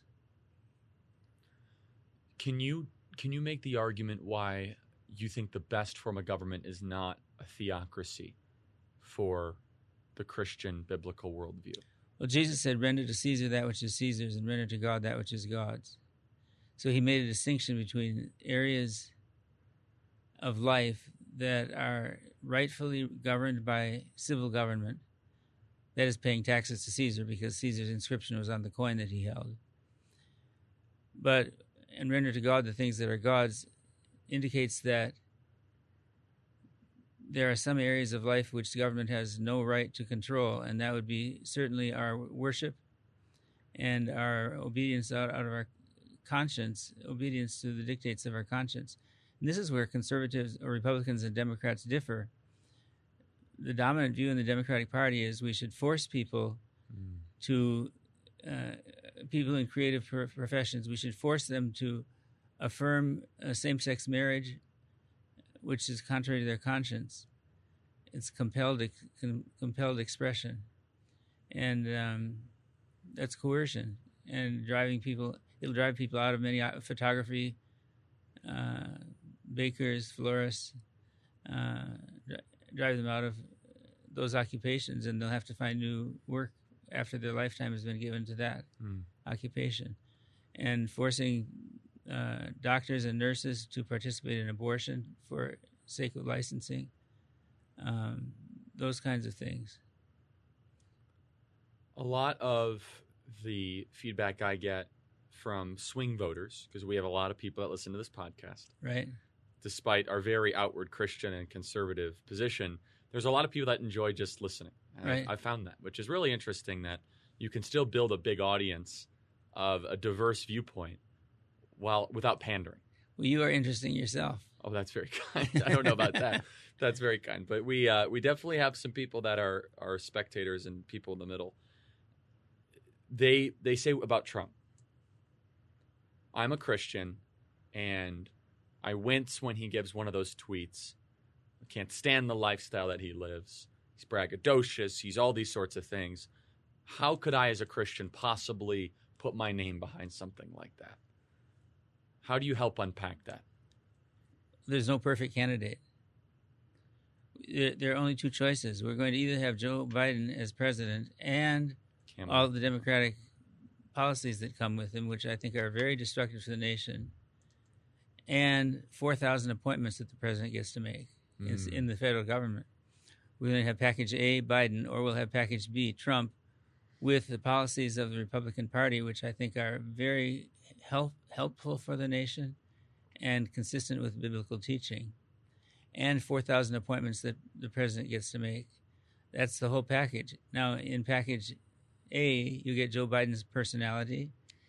B: Can you can you make the argument why you think the best form of government is not a theocracy for the Christian biblical worldview?
H: Well, Jesus said, render to Caesar that which is Caesar's and render to God that which is God's. So he made a distinction between areas of life that are rightfully governed by civil government, that is paying taxes to Caesar because Caesar's inscription was on the coin that he held. But, and render to God the things that are God's indicates that there are some areas of life which the government has no right to control, and that would be certainly our worship and our obedience out, out of our conscience, obedience to the dictates of our conscience. And this is where conservatives or Republicans and Democrats differ. The dominant view in the Democratic Party is we should force people mm. to, uh, people in creative pro- professions, we should force them to affirm uh, same-sex marriage, which is contrary to their conscience. It's compelled com- compelled expression, and um, that's coercion and driving people. It'll drive people out of many uh, photography, uh, bakers, florists, uh, drive them out of those occupations, and they'll have to find new work after their lifetime has been given to that mm. occupation. And forcing uh, doctors and nurses to participate in abortion for sake of licensing, um, those kinds of things.
B: A lot of the feedback I get from swing voters, because we have a lot of people that listen to this podcast,
H: right?
B: Despite our very outward Christian and conservative position, there's a lot of people that enjoy just listening. And
H: right.
B: I, I found that, which is really interesting, that you can still build a big audience of a diverse viewpoint while without pandering.
H: Well, you are interesting yourself.
B: Oh, that's very kind. I don't know about that. That's very kind. But we uh, we definitely have some people that are are spectators and people in the middle. They they say about Trump, I'm a Christian, and I wince when he gives one of those tweets. I can't stand the lifestyle that he lives. He's braggadocious. He's all these sorts of things. How could I, as a Christian, possibly put my name behind something like that? How do you help unpack that?
H: There's no perfect candidate. There are only two choices. We're going to either have Joe Biden as president and Campbell. all the Democratic policies that come with him, which I think are very destructive to the nation, and four thousand appointments that the president gets to make mm. in the federal government. We're going to have package A, Biden, or we'll have package B, Trump, with the policies of the Republican Party, which I think are very help, helpful for the nation and consistent with biblical teaching, and four thousand appointments that the president gets to make. That's the whole package. Now, in package A, you get Joe Biden's personality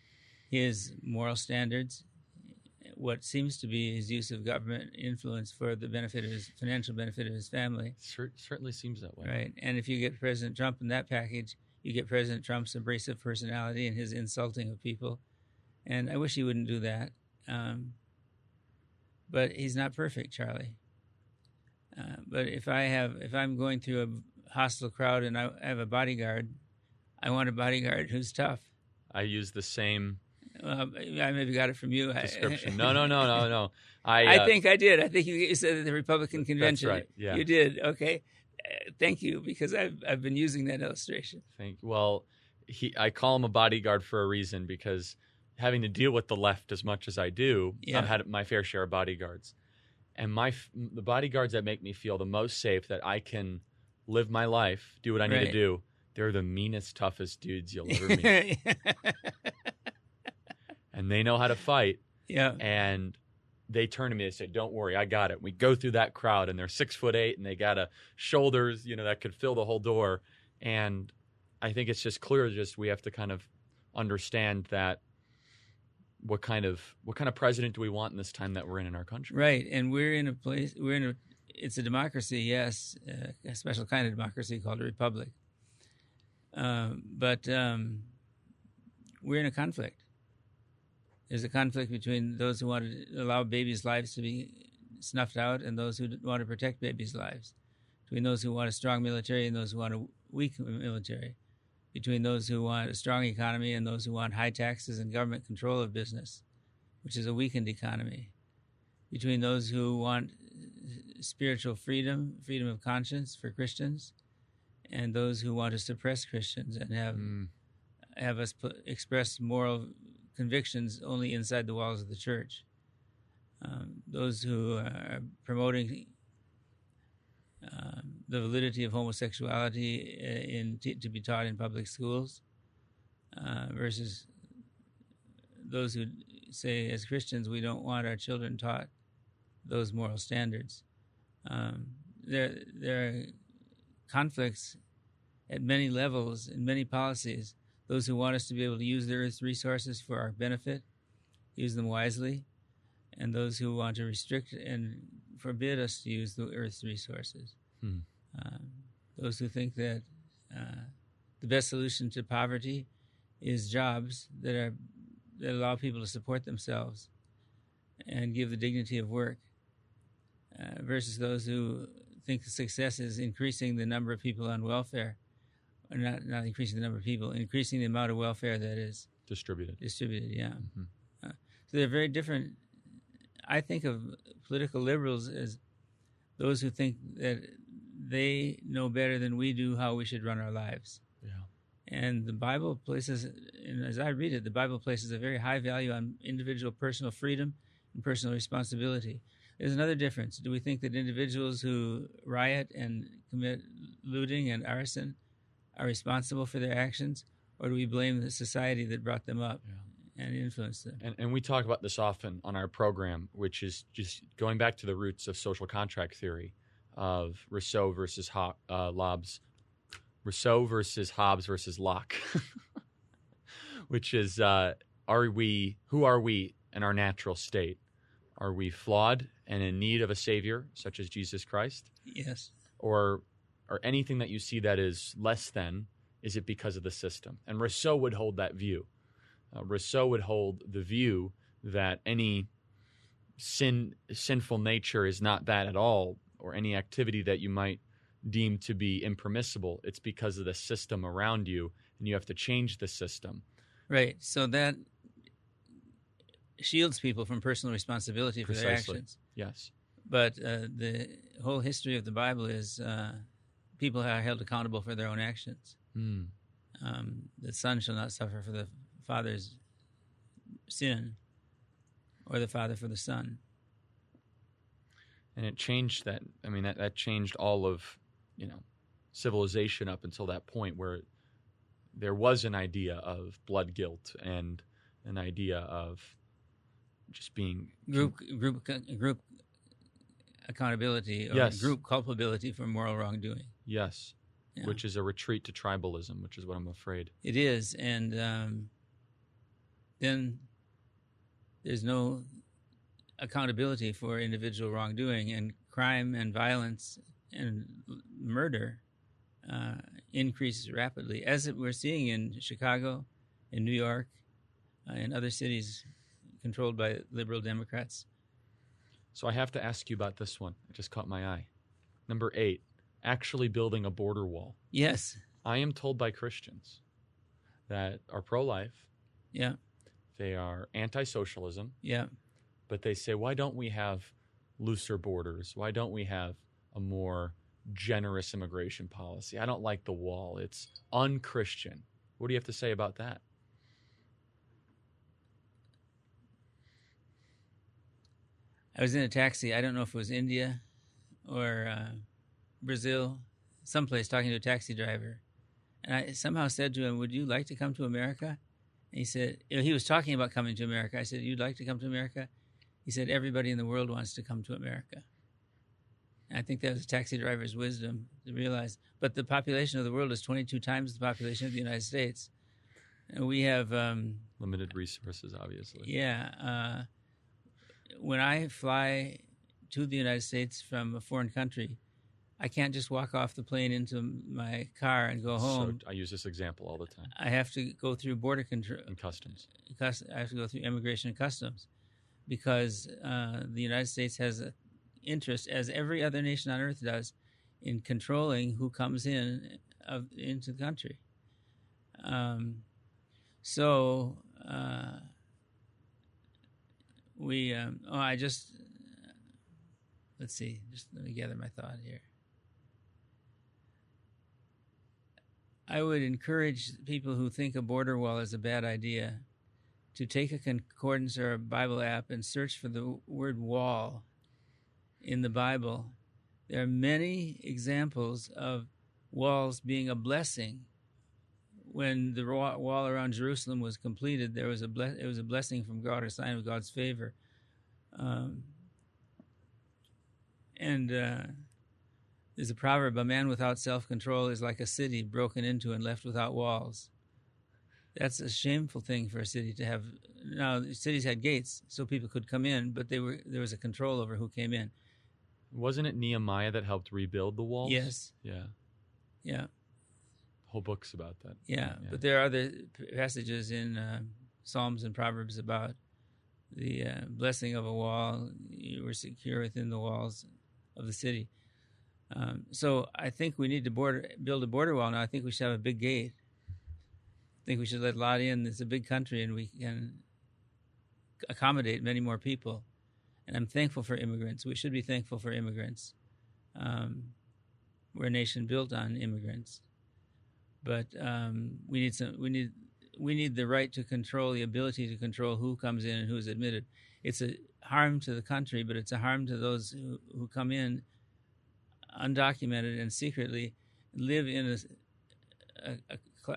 H: his moral standards, what seems to be his use of government influence for the benefit of his financial benefit of his family.
B: Cer- certainly seems that way.
H: Right. And if you get President Trump in that package, you get President Trump's abrasive personality and his insulting of people. And I wish he wouldn't do that. Um, but he's not perfect, Charlie. Uh, but if I have, if I'm going through a hostile crowd and I have a bodyguard, I want a bodyguard who's tough.
B: I use the same
H: Uh, I maybe got it from you.
B: description. No, no, no, no, no. I, uh,
H: I think I did. I think you said at the Republican convention.
B: That's right. Yeah,
H: you did. Okay, uh, thank you, because I've I've been using that illustration.
B: Thank. Well, he. I call him a bodyguard for a reason, because having to deal with the left as much as I do,
H: Yeah.
B: I've had my fair share of bodyguards, and my the bodyguards that make me feel the most safe, that I can live my life, do what I need
H: Right.
B: to do. They're the meanest, toughest dudes you'll ever meet. And they know how to fight.
H: Yeah.
B: And they turn to me and say, "Don't worry, I got it." We go through that crowd, and they're six foot eight, and they got a shoulders, you know, that could fill the whole door. And I think it's just clear, just we have to kind of understand that what kind of what kind of president do we want in this time that we're in in our country?
H: Right. And we're in a place. We're in a. It's a democracy, yes, uh, a special kind of democracy called a republic. Um, but um, we're in a conflict. There's a conflict between those who want to allow babies' lives to be snuffed out and those who want to protect babies' lives, between those who want a strong military and those who want a weak military, between those who want a strong economy and those who want high taxes and government control of business, which is a weakened economy, between those who want spiritual freedom, freedom of conscience for Christians, and those who want to suppress Christians and have
B: Mm.
H: have us put, express moral convictions only inside the walls of the church. Um, those who are promoting um, the validity of homosexuality in t- to be taught in public schools, uh, versus those who say, as Christians, we don't want our children taught those moral standards. Um, there, there are conflicts at many levels in many policies. Those who want us to be able to use the Earth's resources for our benefit, use them wisely, and those who want to restrict and forbid us to use the Earth's resources.
B: Hmm.
H: Um, those who think that uh, the best solution to poverty is jobs that are that allow people to support themselves and give the dignity of work, uh, versus those who think success is increasing the number of people on welfare. Or not, not increasing the number of people, increasing the amount of welfare that is
B: Distributed.
H: distributed, yeah.
B: Mhm.
H: Uh, so they're very different. I think of political liberals as those who think that they know better than we do how we should run our lives.
B: Yeah.
H: And the Bible places, and as I read it, the Bible places a very high value on individual personal freedom and personal responsibility. There's another difference. Do we think that individuals who riot and commit looting and arson are responsible for their actions, or do we blame the society that brought them up
B: Yeah.
H: and influenced them?
B: And, and we talk about this often on our program, which is just going back to the roots of social contract theory of Rousseau versus Ho- uh, Hobbes, Rousseau versus Hobbes versus Locke, which is uh, are we who are we in our natural state? Are we flawed and in need of a savior, such as Jesus Christ,
H: Yes.
B: or or anything that you see that is less than? Is it because of the system? And Rousseau would hold that view. Uh, Rousseau would hold the view that any sin, sinful nature is not that at all, or any activity that you might deem to be impermissible. It's because of the system around you, and you have to change the system.
H: Right. So that shields people from personal responsibility for their
B: Precisely.
H: actions.
B: Yes.
H: But uh, the whole history of the Bible is uh, people are held accountable for their own actions.
B: Mm.
H: Um, the son shall not suffer for the father's sin, or the father for the son.
B: And it changed that. I mean, that, that changed all of, you know, civilization up until that point where there was an idea of blood guilt and an idea of just being
H: Group group group accountability, or
B: Yes.
H: group culpability for moral wrongdoing.
B: Yes,
H: Yeah.
B: which is a retreat to tribalism, which is what I'm afraid.
H: It is, and um, then there's no accountability for individual wrongdoing, and crime and violence and murder uh, increases rapidly, as it, we're seeing in Chicago, in New York, uh, in other cities controlled by liberal Democrats.
B: So I have to ask you about this one. It just caught my eye. Number eight, actually building a border wall.
H: Yes.
B: I am told by Christians that are pro-life.
H: Yeah.
B: They are anti-socialism.
H: Yeah.
B: But they say, why don't we have looser borders? Why don't we have a more generous immigration policy? I don't like the wall. It's un-Christian. What do you have to say about that?
H: I was in a taxi. I don't know if it was India or uh, Brazil, someplace, talking to a taxi driver. And I somehow said to him, would you like to come to America? And he said, he was talking about coming to America. I said, you'd like to come to America? He said, everybody in the world wants to come to America. And I think that was a taxi driver's wisdom to realize. But the population of the world is twenty-two times the population of the United States. And we have... Um,
B: limited resources, obviously.
H: Yeah. Uh, when I fly to the United States from a foreign country, I can't just walk off the plane into my car and go home.
B: So I use this example all the time.
H: I have to go through border control
B: and customs.
H: I have to go through immigration and customs, because uh, the United States has an interest, as every other nation on earth does, in controlling who comes in of, into the country. Um, so uh, we. Um, oh, I just. Uh, let's see. Just let me gather my thought here. I would encourage people who think a border wall is a bad idea to take a concordance or a Bible app and search for the word wall in the Bible. There are many examples of walls being a blessing. When the wall around Jerusalem was completed, there was a ble- it was a blessing from God, a sign of God's favor. Um, and uh, there's a proverb, a man without self-control is like a city broken into and left without walls. That's a shameful thing for a city to have. Now, cities had gates so people could come in, but they were there was a control over who came in.
B: Wasn't it Nehemiah that helped rebuild the walls?
H: Yes.
B: Yeah.
H: Yeah.
B: The whole book's about that.
H: Yeah, yeah. But there are other passages in uh, Psalms and Proverbs about the uh, blessing of a wall. You were secure within the walls of the city. Um, so I think we need to border, build a border wall now. I think we should have a big gate. I think we should let a lot in. It's a big country, and we can accommodate many more people. And I'm thankful for immigrants. We should be thankful for immigrants. Um, we're a nation built on immigrants, but um, we need some. We need we need the right to control, the ability to control who comes in and who is admitted. It's a harm to the country, but it's a harm to those who, who come in undocumented and secretly live in a, a,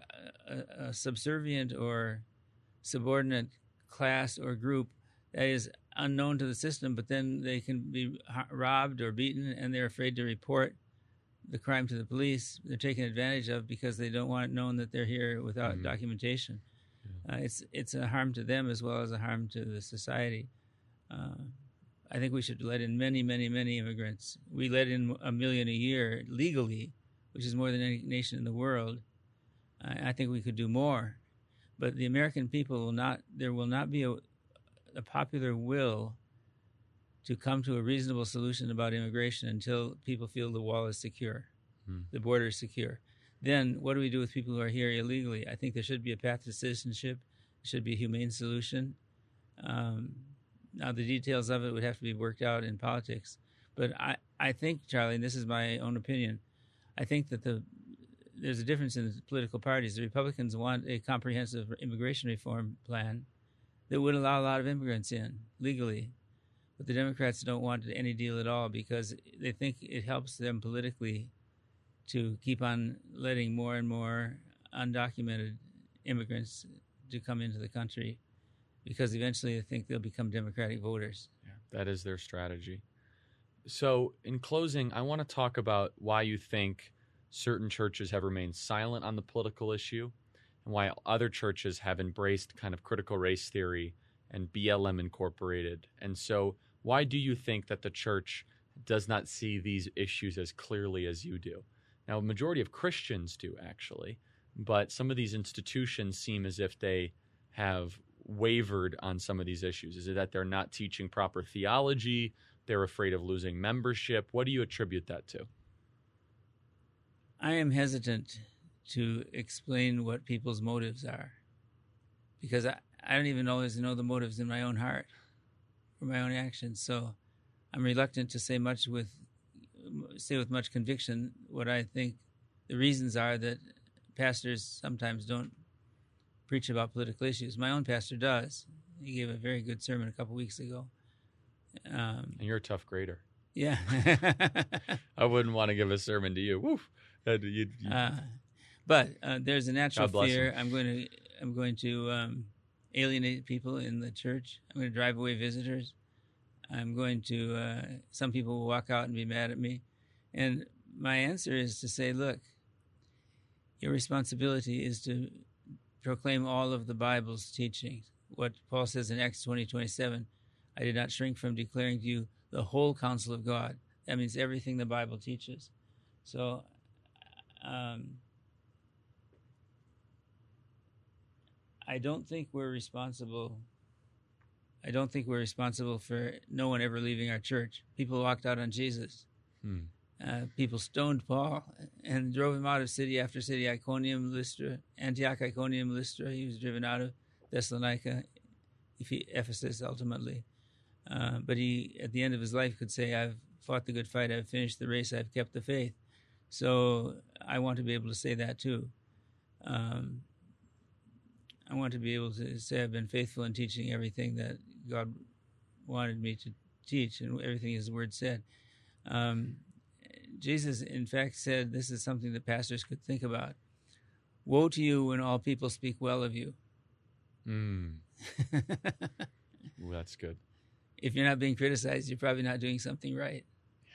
H: a, a subservient or subordinate class or group that is unknown to the system, but then they can be robbed or beaten, and they're afraid to report the crime to the police. They're taken advantage of because they don't want it known that they're here without mm-hmm. documentation. Yeah. Uh, it's it's a harm to them as well as a harm to the society. Uh, I think we should let in many, many, many immigrants. We let in a million a year legally, which is more than any nation in the world. I, I think we could do more. But the American people will not, there will not be a, a popular will to come to a reasonable solution about immigration until people feel the wall is secure, hmm. the border is secure. Then what do we do with people who are here illegally? I think there should be a path to citizenship. There should be a humane solution. Um, Now, the details of it would have to be worked out in politics. But I, I think, Charlie, and this is my own opinion, I think that the there's a difference in the political parties. The Republicans want a comprehensive immigration reform plan that would allow a lot of immigrants in legally. But the Democrats don't want any deal at all because they think it helps them politically to keep on letting more and more undocumented immigrants to come into the country, because eventually they think they'll become Democratic voters.
B: Yeah, that is their strategy. So in closing, I want to talk about why you think certain churches have remained silent on the political issue and why other churches have embraced kind of critical race theory and B L M incorporated. And so why do you think that the church does not see these issues as clearly as you do? Now, a majority of Christians do, actually, but some of these institutions seem as if they have wavered on some of these issues. Is it that they're not teaching proper theology? They're afraid of losing membership? What do you attribute that to?
H: I am hesitant to explain what people's motives are, because I, I don't even always know the motives in my own heart or my own actions. So I'm reluctant to say much with say with much conviction what I think the reasons are that pastors sometimes don't preach about political issues. My own pastor does. He gave a very good sermon a couple weeks ago. Um,
B: and you're a tough grader.
H: Yeah.
B: I wouldn't want to give a sermon to you. Woof. You, you,
H: uh, but uh, there's a natural fear.
B: Him.
H: I'm going to I'm going to um, alienate people in the church. I'm going to drive away visitors. I'm going to, uh, some people will walk out and be mad at me. And my answer is to say, look, your responsibility is to proclaim all of the Bible's teachings. What Paul says in Acts twenty twenty-seven, I did not shrink from declaring to you the whole counsel of God. That means everything the Bible teaches. So, um, I don't think we're responsible I don't think we're responsible for no one ever leaving our church. People walked out on Jesus.
B: Hmm.
H: Uh, people stoned Paul and drove him out of city after city. Iconium, Lystra, Antioch, Iconium, Lystra. He was driven out of Thessalonica, Ephesus, ultimately. Uh, but he, at the end of his life, could say, I've fought the good fight. I've finished the race. I've kept the faith. So I want to be able to say that too. Um, I want to be able to say I've been faithful in teaching everything that God wanted me to teach and everything His Word said. Um, Jesus, in fact, said this is something that pastors could think about. Woe to you when all people speak well of you.
B: Mm. Ooh, that's good.
H: If you're not being criticized, you're probably not doing something right.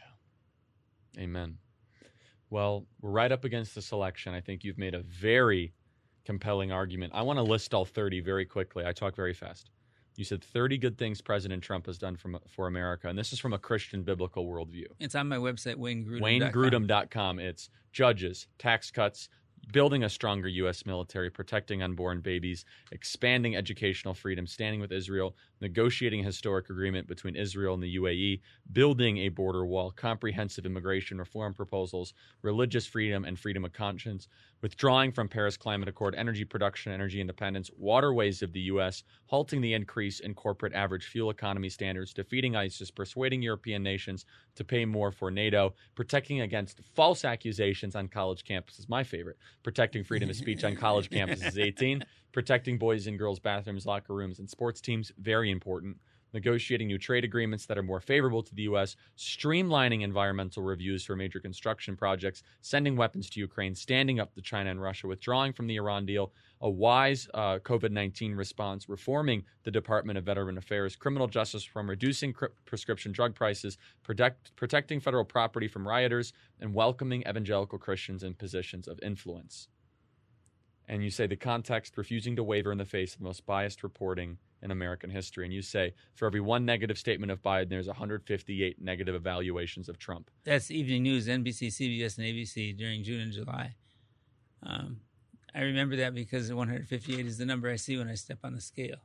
B: Yeah. Amen. Well, we're right up against this election. I think you've made a very compelling argument. I want to list all thirty very quickly. I talk very fast. You said thirty good things President Trump has done for, for America, and this is from a Christian biblical worldview.
H: It's on my website, Wayne Grudem.
B: Wayne Grudem dot com. It's judges, tax cuts, building a stronger U S military, protecting unborn babies, expanding educational freedom, standing with Israel, negotiating a historic agreement between Israel and the U A E, building a border wall, comprehensive immigration reform proposals, religious freedom and freedom of conscience, withdrawing from Paris Climate Accord, energy production, energy independence, waterways of the U S, halting the increase in corporate average fuel economy standards, defeating ISIS, persuading European nations to pay more for NATO, protecting against false accusations on college campuses, my favorite, protecting freedom of speech on college campuses, eighteen, protecting boys and girls' bathrooms, locker rooms, and sports teams, very important, negotiating new trade agreements that are more favorable to the U S, streamlining environmental reviews for major construction projects, sending weapons to Ukraine, standing up to China and Russia, withdrawing from the Iran deal, a wise uh, COVID nineteen response, reforming the Department of Veteran Affairs, criminal justice reform, reducing cri- prescription drug prices, protect, protecting federal property from rioters, and welcoming evangelical Christians in positions of influence. And you say the context, refusing to waver in the face of the most biased reporting in American history. And you say, for every one negative statement of Biden, there's one hundred fifty-eight negative evaluations of Trump.
H: That's Evening News, N B C, C B S, and A B C during June and July. Um, I remember that because one hundred fifty-eight is the number I see when I step on the scale.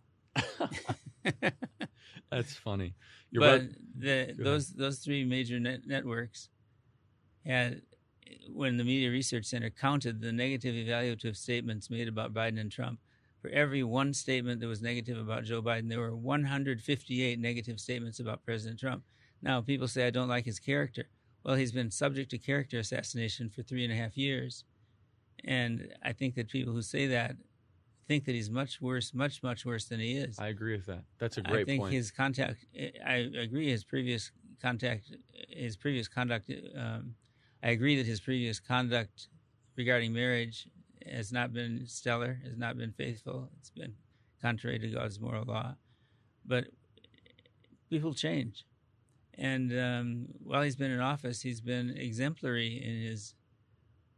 B: That's funny. You're
H: but
B: right.
H: the, those those three major net networks had, when the Media Research Center counted the negative evaluative statements made about Biden and Trump, for every one statement that was negative about Joe Biden, there were one hundred fifty-eight negative statements about President Trump. Now, people say, I don't like his character. Well, he's been subject to character assassination for three and a half years. And I think that people who say that think that he's much worse, much, much worse than he is.
B: I agree with that. That's a great
H: I think
B: point.
H: his contact, I agree his previous contact, his previous conduct, um, I agree that his previous conduct regarding marriage has not been stellar, has not been faithful. It's been contrary to God's moral law. But people change. And um, while he's been in office, he's been exemplary in his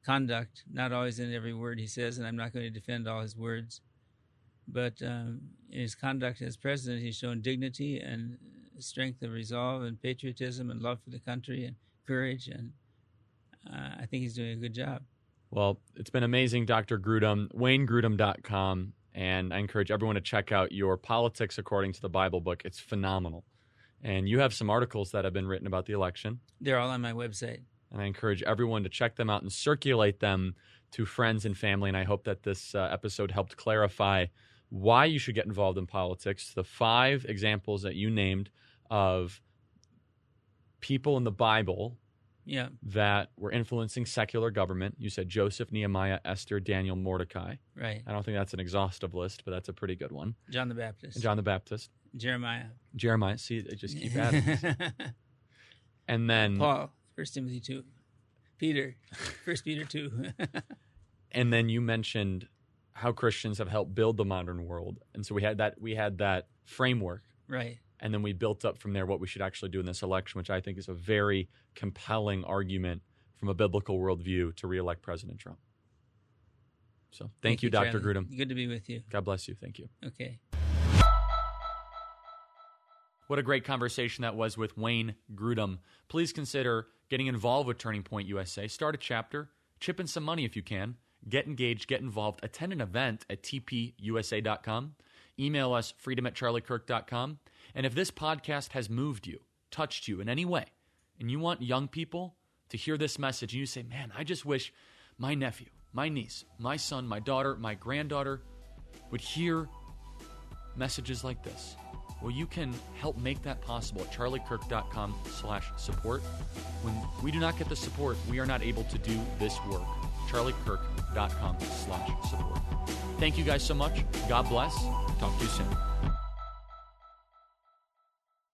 H: conduct, not always in every word he says, and I'm not going to defend all his words. But um, in his conduct as president, he's shown dignity and strength of resolve and patriotism and love for the country and courage, and uh, I think he's doing a good job.
B: Well, it's been amazing, Doctor Grudem. Wayne Grudem dot com, and I encourage everyone to check out your Politics According to the Bible book. It's phenomenal. And you have some articles that have been written about the election.
H: They're all on my website.
B: And I encourage everyone to check them out and circulate them to friends and family. And I hope that this uh, episode helped clarify why you should get involved in politics. The five examples that you named of people in the Bible
H: yeah.
B: that were influencing secular government. You said Joseph, Nehemiah, Esther, Daniel, Mordecai.
H: Right.
B: I don't think that's an exhaustive list, but that's a pretty good one.
H: John the Baptist.
B: And John the Baptist.
H: Jeremiah.
B: Jeremiah. See, they just keep adding. And then
H: Paul, First Timothy two. Peter, First Peter two.
B: And then you mentioned how Christians have helped build the modern world. And so we had that we had that framework.
H: Right.
B: And then we built up from there what we should actually do in this election, which I think is a very compelling argument from a biblical worldview to reelect President Trump. So thank, thank you, Doctor Grudem.
H: Good to be with you.
B: God bless you. Thank you.
H: Okay.
B: What a great conversation that was with Wayne Grudem. Please consider getting involved with Turning Point U S A. Start a chapter. Chip in some money if you can. Get engaged. Get involved. Attend an event at t p u s a dot com. Email us, freedom at charlie kirk dot com. And if this podcast has moved you, touched you in any way, and you want young people to hear this message, and you say, man, I just wish my nephew, my niece, my son, my daughter, my granddaughter would hear messages like this. Well, you can help make that possible at charlie kirk dot com slash support. When we do not get the support, we are not able to do this work. charlie kirk dot com slash support. Thank you guys so much. God bless. Talk to you soon.